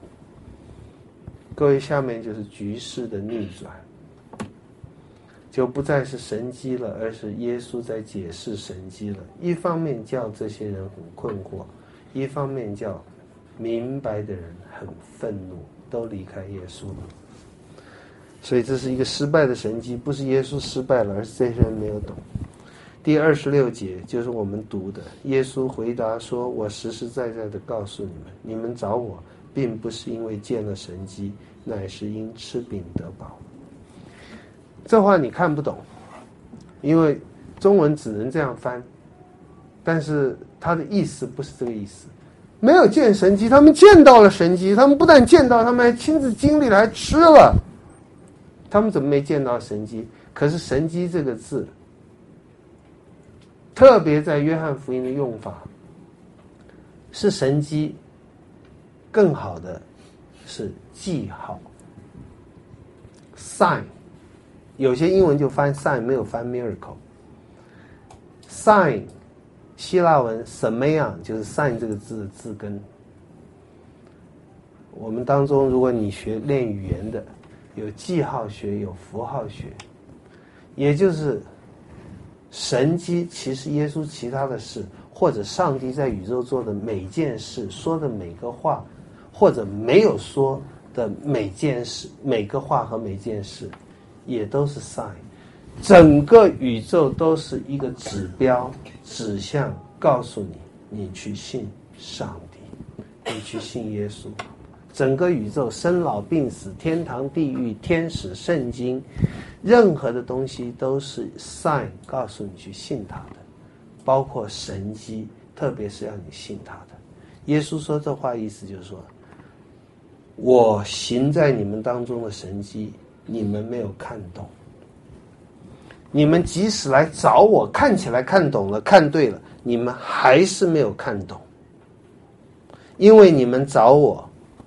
各位，下面就是局势的逆转，就不再是神迹了，而是耶稣在解释神迹了。一方面叫这些人很困惑，一方面叫明白的人很愤怒，都离开耶稣了。所以这是一个失败的神迹，不是耶稣失败了，而是这些人没有懂。第二十六节就是我们读的，耶稣回答说，我实实在在的告诉你们，你们找我并不是因为见了神迹，乃是因吃饼得饱。这话你看不懂，因为中文只能这样翻，但是它的意思不是这个意思。没有见神迹，他们见到了神迹，他们不但见到，他们还亲自经历了，还吃了。他们怎么没见到神迹？可是神迹这个字特别在约翰福音的用法是神迹，更好的是记号 sign， 有些英文就翻 sign， 没有翻 miracle。 sign 希腊文 semeion 就是 sign 这个字的字根。我们当中如果你学练语言的，有记号学，有符号学，也就是神迹其实耶稣其他的事，或者上帝在宇宙做的每件事，说的每个话，或者没有说的每件事，每个话和每件事，也都是 sign。 整个宇宙都是一个指标，指向告诉你，你去信上帝，你去信耶稣。整个宇宙生老病死，天堂地狱，天使，圣经，任何的东西都是 sign 告诉你去信他的，包括神迹，特别是要你信他的。耶稣说这话意思就是说，我行在你们当中的神迹，你们没有看懂，你们即使来找我，看起来看懂了，看对了，你们还是没有看懂，因为你们找我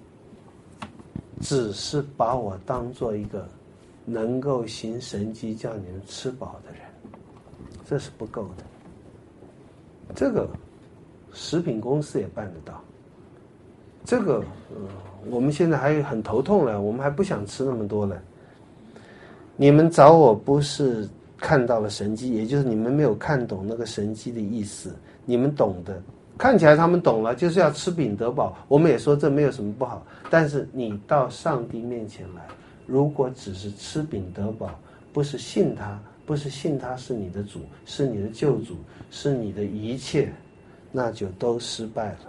只是把我当做一个能够行神迹叫你们吃饱的人，这是不够的。这个食品公司也办得到，这个、呃、我们现在还很头痛了，我们还不想吃那么多了。你们找我不是看到了神迹，也就是你们没有看懂那个神迹的意思，你们懂的看起来他们懂了，就是要吃饼得饱，我们也说这没有什么不好。但是你到上帝面前来，如果只是吃饼得饱，不是信他，不是信他是你的主，是你的救主，是你的一切，那就都失败了。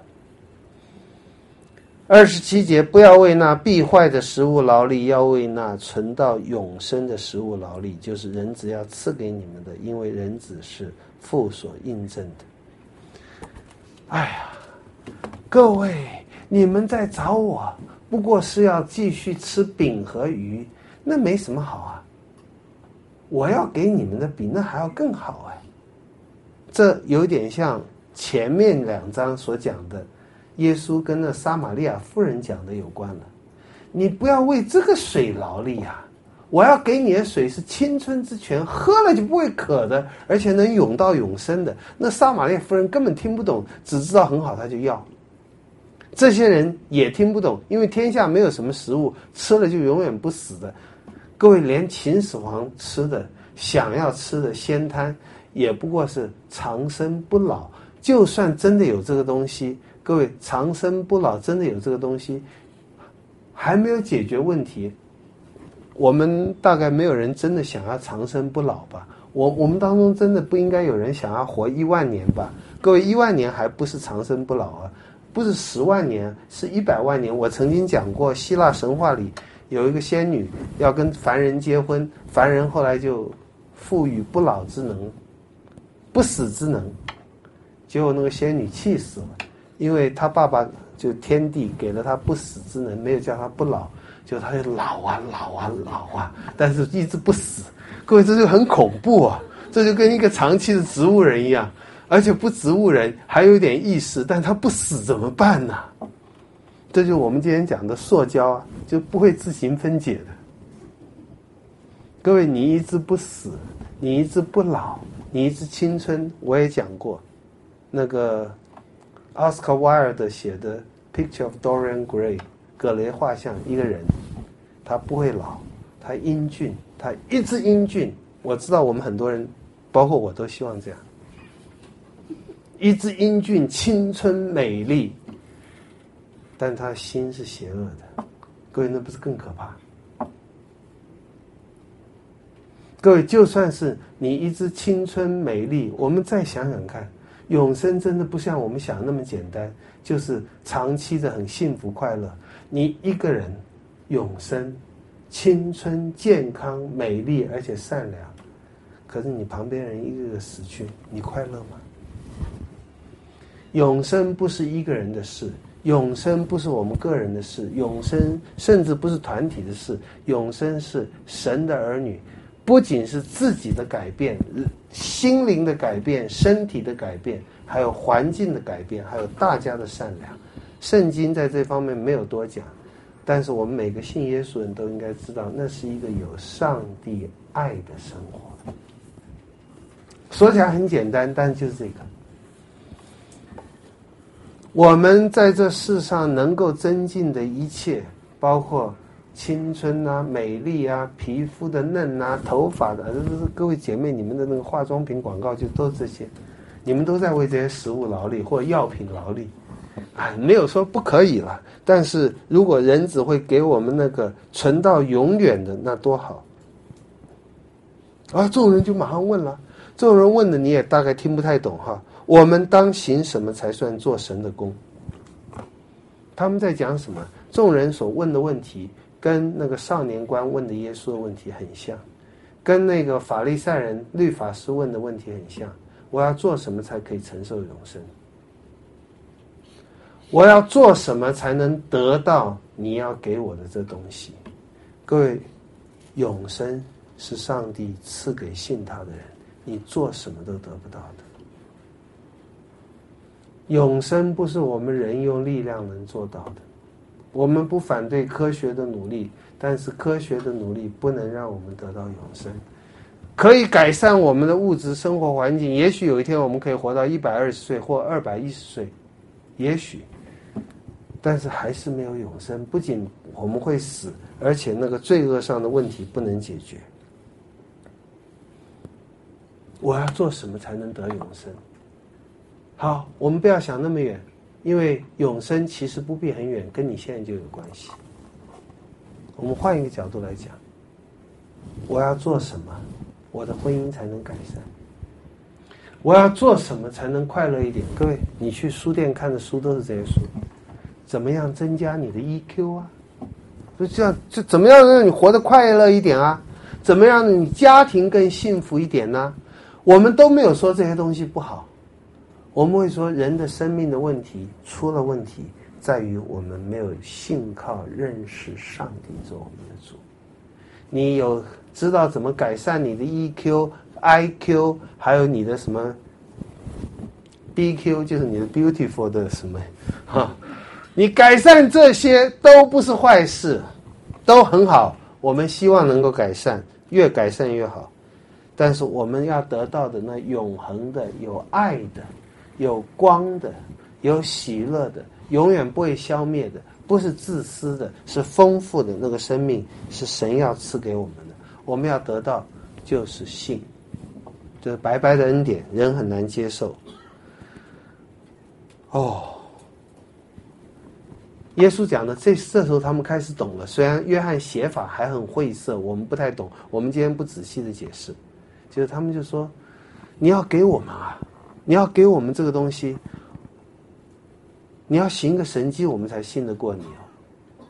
二十七节，不要为那必坏的食物劳力，要为那存到永生的食物劳力，就是人子要赐给你们的，因为人子是父所印证的。哎呀，各位，你们在找我，不过是要继续吃饼和鱼，那没什么好啊。我要给你们的比那还要更好哎。这有点像前面两章所讲的，耶稣跟那撒玛利亚妇人讲的有关了。你不要为这个水劳力啊，我要给你的水是青春之泉，喝了就不会渴的，而且能永到永生的。那撒玛利亚妇人根本听不懂，只知道很好他就要。这些人也听不懂，因为天下没有什么食物吃了就永远不死的。各位，连秦始皇吃的想要吃的仙丹也不过是长生不老。就算真的有这个东西，各位，长生不老真的有这个东西，还没有解决问题。我们大概没有人真的想要长生不老吧？我我们当中真的不应该有人想要活一万年吧？各位，一万年还不是长生不老啊，不是十万年，是一百万年。我曾经讲过，希腊神话里有一个仙女要跟凡人结婚，凡人后来就赋予不老之能，不死之能，结果那个仙女气死了，因为她爸爸就天帝给了她不死之能，没有叫她不老， 就他就老啊老啊老啊，但是一直不死。各位，这就很恐怖啊！这就跟一个长期的植物人一样，而且不植物人还有一点意识，但他不死怎么办呢？这就是我们今天讲的塑胶啊，就不会自行分解的。各位，你一直不死，你一直不老，你一直青春。我也讲过，那个奥斯卡·威尔德写的《Picture of Dorian Gray》葛雷画像，一个人，他不会老，他英俊，他一直英俊。我知道我们很多人，包括我都希望这样，一直英俊、青春、美丽。但他心是邪恶的，各位，那不是更可怕？各位，就算是你一直青春美丽，我们再想想看，永生真的不像我们想的那么简单，就是长期的很幸福快乐。你一个人永生、青春、健康、美丽，而且善良，可是你旁边人一个个死去，你快乐吗？永生不是一个人的事，永生不是我们个人的事，永生甚至不是团体的事，永生是神的儿女，不仅是自己的改变，心灵的改变，身体的改变，还有环境的改变，还有大家的善良。圣经在这方面没有多讲，但是我们每个信耶稣人都应该知道，那是一个有上帝爱的生活。说起来很简单，但是就是这个。我们在这世上能够增进的一切，包括青春啊、美丽啊、皮肤的嫩啊、头发的，这是各位姐妹你们的那个化妆品广告就都这些，你们都在为这些食物劳力或药品劳力，啊，没有说不可以了。但是如果人只会给我们那个存到永远的，那多好。啊，这种人就马上问了，这种人问的你也大概听不太懂哈。我们当行什么才算做神的工？他们在讲什么？众人所问的问题跟那个少年官问的耶稣的问题很像，跟那个法利赛人律法师问的问题很像。我要做什么才可以承受永生？我要做什么才能得到你要给我的这东西？各位，永生是上帝赐给信他的人，你做什么都得不到的。永生不是我们人用力量能做到的。我们不反对科学的努力，但是科学的努力不能让我们得到永生。可以改善我们的物质生活环境，也许有一天我们可以活到一百二十岁或二百一十岁，也许，但是还是没有永生。不仅我们会死，而且那个罪恶上的问题不能解决。我要做什么才能得永生？好，我们不要想那么远，因为永生其实不必很远，跟你现在就有关系。我们换一个角度来讲，我要做什么，我的婚姻才能改善？我要做什么才能快乐一点？各位，你去书店看的书都是这些书，怎么样增加你的 E Q 啊？就这样，就怎么样让你活得快乐一点啊？怎么样让你家庭更幸福一点呢？我们都没有说这些东西不好。我们会说人的生命的问题出了问题，在于我们没有信靠认识上帝做我们的主。你有知道怎么改善你的 E Q、I Q， 还有你的什么 B Q， 就是你的 beautiful 的什么哈，你改善这些都不是坏事，都很好，我们希望能够改善，越改善越好。但是我们要得到的那永恒的、有爱的、有光的、有喜乐的，永远不会消灭的，不是自私的，是丰富的那个生命，是神要赐给我们的。我们要得到就是信，就是白白的恩典，人很难接受。哦，耶稣讲的，这这时候他们开始懂了。虽然约翰写法还很晦涩，我们不太懂，我们今天不仔细的解释，就是他们就说，你要给我们啊，你要给我们这个东西，你要行个神迹，我们才信得过你哦。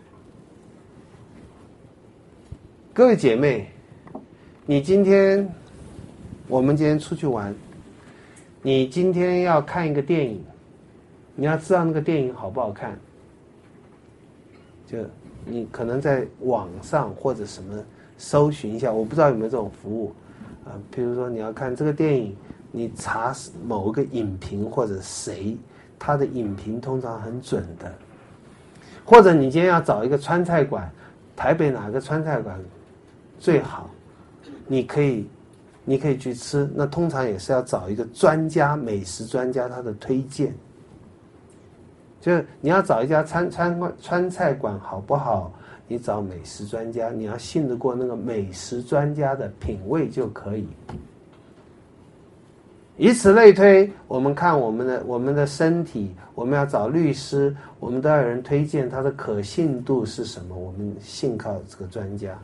各位姐妹，你今天，我们今天出去玩，你今天要看一个电影，你要知道那个电影好不好看，就你可能在网上或者什么搜寻一下，我不知道有没有这种服务啊、呃。比如说你要看这个电影，你查某个影评或者谁，他的影评通常很准的。或者你今天要找一个川菜馆，台北哪个川菜馆最好，你可以你可以去吃，那通常也是要找一个专家，美食专家他的推荐。就是你要找一家川川川菜馆好不好，你找美食专家，你要信得过那个美食专家的品味就可以。以此类推，我们看我们的我们的身体，我们要找律师，我们都要有人推荐，他的可信度是什么，我们信靠这个专家。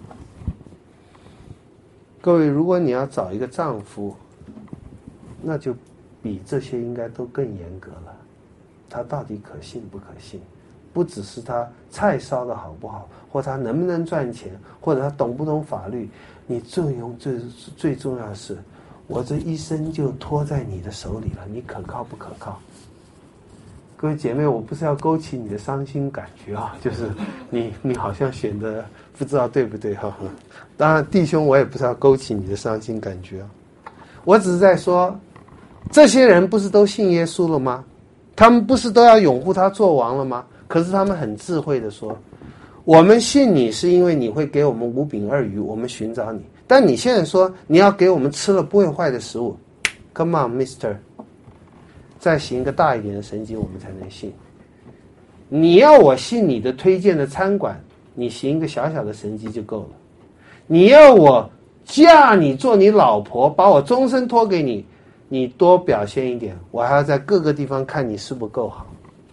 各位，如果你要找一个丈夫，那就比这些应该都更严格了。他到底可信不可信？不只是他菜烧的好不好，或他能不能赚钱，或者他懂不懂法律，你最用最最重要的是，我这一生就托在你的手里了，你可靠不可靠？各位姐妹，我不是要勾起你的伤心感觉啊，就是你你好像选的不知道对不对哈。当然，弟兄，我也不是要勾起你的伤心感觉啊，我只是在说，这些人不是都信耶稣了吗？他们不是都要拥护他做王了吗？可是他们很智慧的说，我们信你是因为你会给我们五饼二鱼，我们寻找你。但你现在说你要给我们吃了不会坏的食物 ，Come on, Mister， 再行一个大一点的神迹，我们才能信。你要我信你的推荐的餐馆，你行一个小小的神迹就够了。你要我嫁你做你老婆，把我终身托给你，你多表现一点，我还要在各个地方看你是不够好。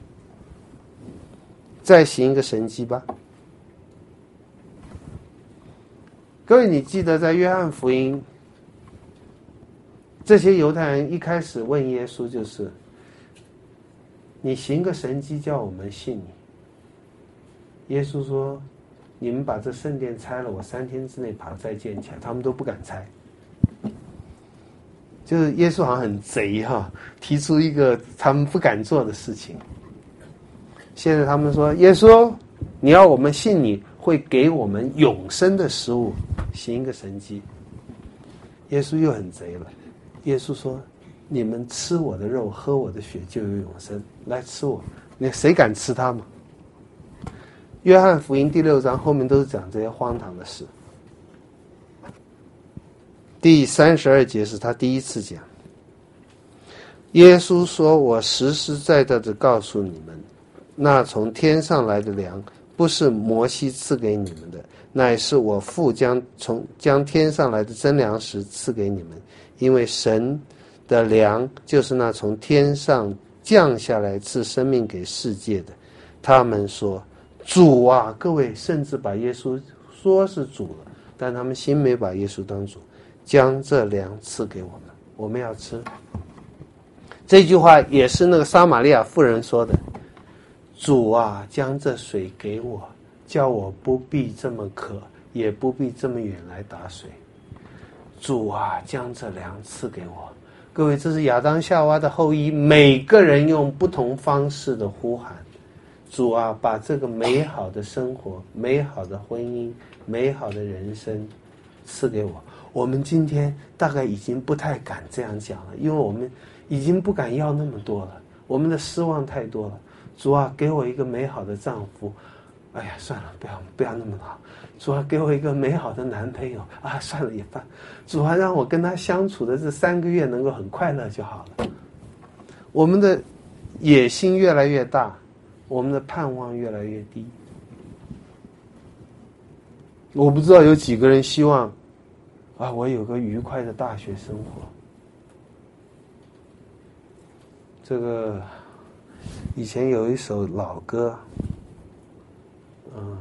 再行一个神迹吧。各位，你记得在约翰福音，这些犹太人一开始问耶稣就是，你行个神迹叫我们信你。耶稣说，你们把这圣殿拆了，我三天之内把它再建起来。他们都不敢拆，就是耶稣好像很贼哈，提出一个他们不敢做的事情。现在他们说，耶稣，你要我们信你会给我们永生的食物，行一个神迹。耶稣又很贼了，耶稣说，你们吃我的肉喝我的血就有永生，来吃我，你谁敢吃他吗？约翰福音第六章后面都是讲这些荒唐的事。第三十二节是他第一次讲，耶稣说，我实实在在的告诉你们，那从天上来的粮不是摩西赐给你们的，乃是我父将从将天上来的真粮食赐给你们。因为神的粮就是那从天上降下来赐生命给世界的。他们说，主啊，各位甚至把耶稣说是主了，但他们心没把耶稣当主，将这粮赐给我们，我们要吃。这句话也是那个撒玛利亚妇人说的，主啊，将这水给我，叫我不必这么渴，也不必这么远来打水。主啊，将这粮赐给我。各位，这是亚当夏娃的后裔，每个人用不同方式的呼喊，主啊，把这个美好的生活、美好的婚姻、美好的人生赐给我。我们今天大概已经不太敢这样讲了，因为我们已经不敢要那么多了，我们的失望太多了。主啊，给我一个美好的丈夫，哎呀，算了，不要不要那么好。主啊，给我一个美好的男朋友啊，算了也罢。主啊，让我跟他相处的这三个月能够很快乐就好了。我们的野心越来越大，我们的盼望越来越低。我不知道有几个人希望啊，我有个愉快的大学生活。这个以前有一首老歌，嗯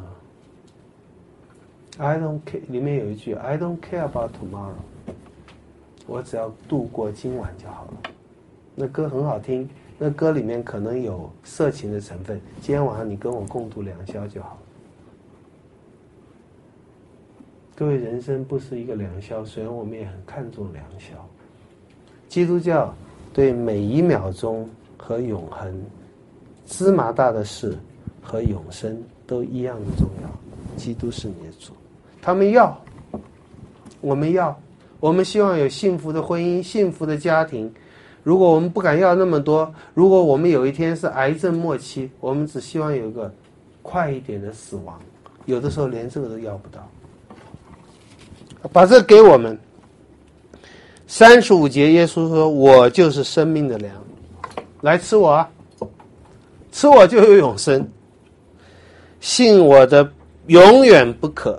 I don't care， 里面有一句 I don't care about tomorrow， 我只要度过今晚就好了。那歌很好听，那歌里面可能有色情的成分，今天晚上你跟我共度良宵就好了。各位，人生不是一个良宵，虽然我们也很看重良宵。基督教对每一秒钟和永恒芝麻大的事和永生都一样的重要。基督是你的主，他们要，我们要，我们希望有幸福的婚姻、幸福的家庭。如果我们不敢要那么多，如果我们有一天是癌症末期，我们只希望有一个快一点的死亡，有的时候连这个都要不到。把这给我们。三十五节，耶稣说：“我就是生命的粮，来吃我啊，吃我就有永生，信我的永远不渴。”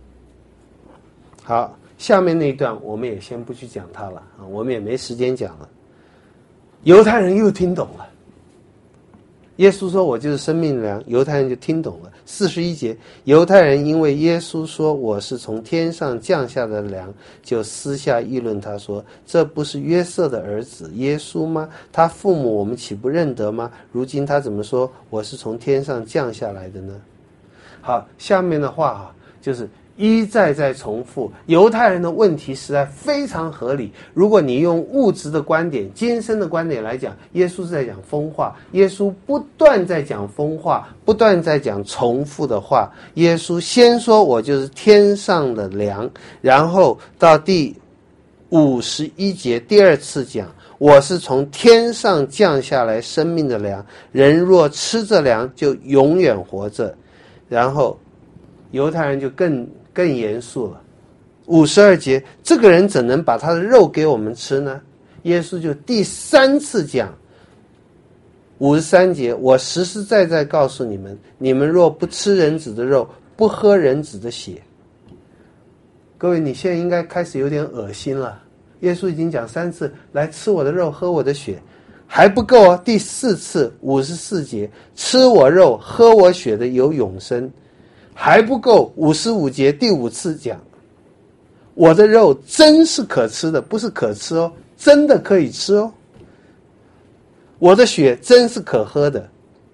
好，下面那一段我们也先不去讲它了啊，我们也没时间讲了。犹太人又听懂了，耶稣说我就是生命的粮，犹太人就听懂了。四十一节，犹太人因为耶稣说我是从天上降下的粮，就私下议论他说，这不是约瑟的儿子耶稣吗？他父母我们岂不认得吗？如今他怎么说我是从天上降下来的呢？好，下面的话啊，就是一再再重复，犹太人的问题实在非常合理。如果你用物质的观点、今生的观点来讲，耶稣是在讲疯话，耶稣不断在讲疯话，不断在讲重复的话。耶稣先说我就是天上的粮，然后到第五十一节第二次讲我是从天上降下来生命的粮，人若吃这粮就永远活着。然后犹太人就更更严肃了。五十二节，这个人怎能把他的肉给我们吃呢？耶稣就第三次讲。五十三节，我实实在在告诉你们，你们若不吃人子的肉，不喝人子的血。各位，你现在应该开始有点恶心了。耶稣已经讲三次，来吃我的肉，喝我的血，还不够哦。第四次，五十四节，吃我肉，喝我血的有永生。还不够，五十五节第五次讲，我的肉真是可吃的，不是可吃哦，真的可以吃哦。我的血真是可喝的。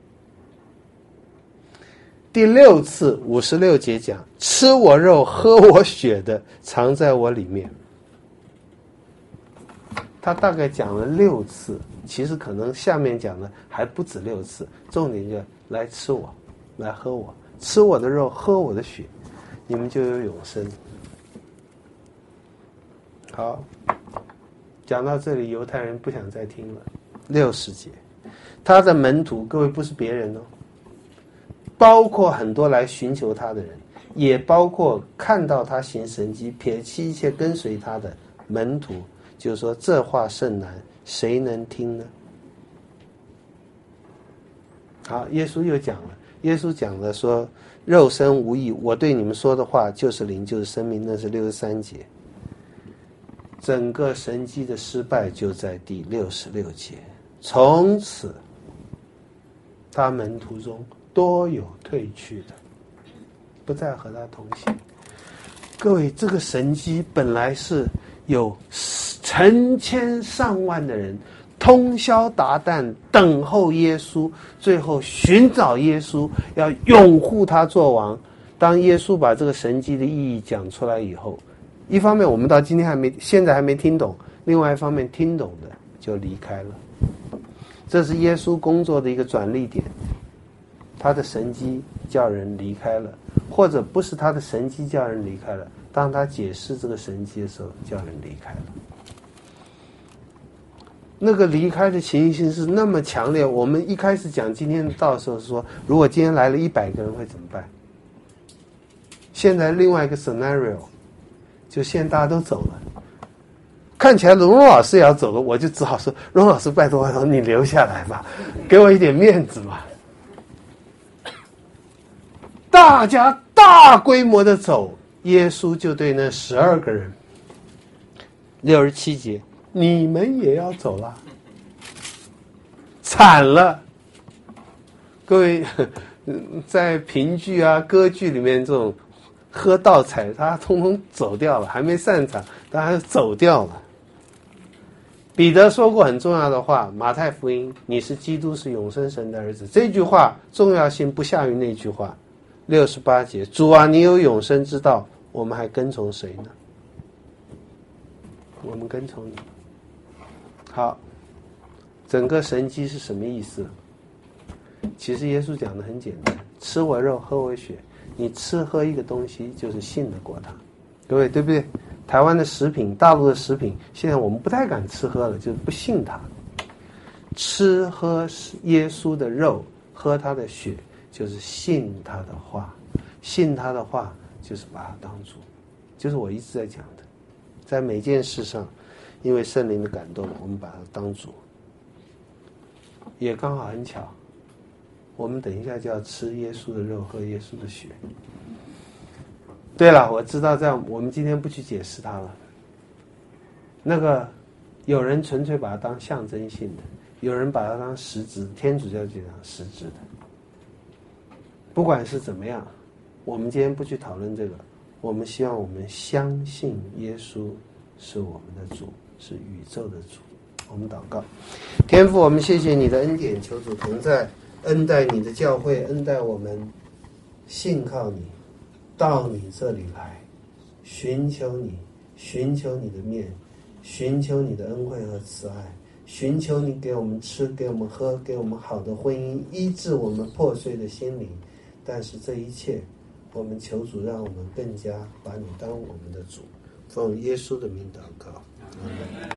第六次五十六节讲，吃我肉喝我血的藏在我里面。他大概讲了六次，其实可能下面讲的还不止六次，重点就来吃我，来喝我，吃我的肉喝我的血，你们就有永生。好，讲到这里犹太人不想再听了。六十节，他的门徒，各位不是别人哦，包括很多来寻求他的人，也包括看到他行神迹撇弃一切跟随他的门徒，就说这话甚难，谁能听呢？好，耶稣又讲了，耶稣讲了说肉身无益，我对你们说的话就是灵就是生命，那是六十三节。整个神迹的失败就在第六十六节，从此他门徒中多有退去的，不再和他同行。各位，这个神迹本来是有成千上万的人通宵达旦等候耶稣，最后寻找耶稣，要拥护他做王。当耶稣把这个神迹的意义讲出来以后，一方面我们到今天还没现在还没听懂，另外一方面听懂的就离开了。这是耶稣工作的一个转捩点，他的神迹叫人离开了，或者不是他的神迹叫人离开了，当他解释这个神迹的时候叫人离开了。那个离开的情形是那么强烈，我们一开始讲今天的道的时候说，如果今天来了一百个人会怎么办？现在另外一个 scenario， 就现在大家都走了，看起来荣荣老师也要走了，我就只好说，荣老师拜托拜托你留下来吧，给我一点面子嘛。大家大规模的走，耶稣就对那十二个人，六十七节，你们也要走了，惨了。各位在评剧啊歌剧里面这种喝倒彩，他通通走掉了，还没散场他还走掉了。彼得说过很重要的话，马太福音，你是基督，是永生神的儿子，这句话重要性不下于那句话。六十八节，主啊，你有永生之道，我们还跟从谁呢？我们跟从你。好，整个神迹是什么意思？ 其实耶稣讲的很简单，吃我肉喝我血，你吃喝一个东西就是信得过它，各位对不对？台湾的食品，大陆的食品，现在我们不太敢吃喝了，就是不信它。吃喝耶稣的肉，喝他的血，就是信他的话。信他的话就是把他当主，就是我一直在讲的，在每件事上，因为圣灵的感动，我们把他当主。也刚好很巧，我们等一下就要吃耶稣的肉，喝耶稣的血。对了，我知道这样，我们今天不去解释它了。那个有人纯粹把它当象征性的，有人把它当实质，天主教就讲实质的。不管是怎么样，我们今天不去讨论这个，我们希望我们相信耶稣是我们的主，是宇宙的主。我们祷告，天父，我们谢谢你的恩典，求主同在，恩待你的教会，恩待我们，信靠你，到你这里来，寻求你，寻求你的面，寻求你的恩惠和慈爱，寻求你给我们吃，给我们喝，给我们好的婚姻，医治我们破碎的心灵。但是这一切，我们求主让我们更加把你当我们的主，奉耶稣的名祷告。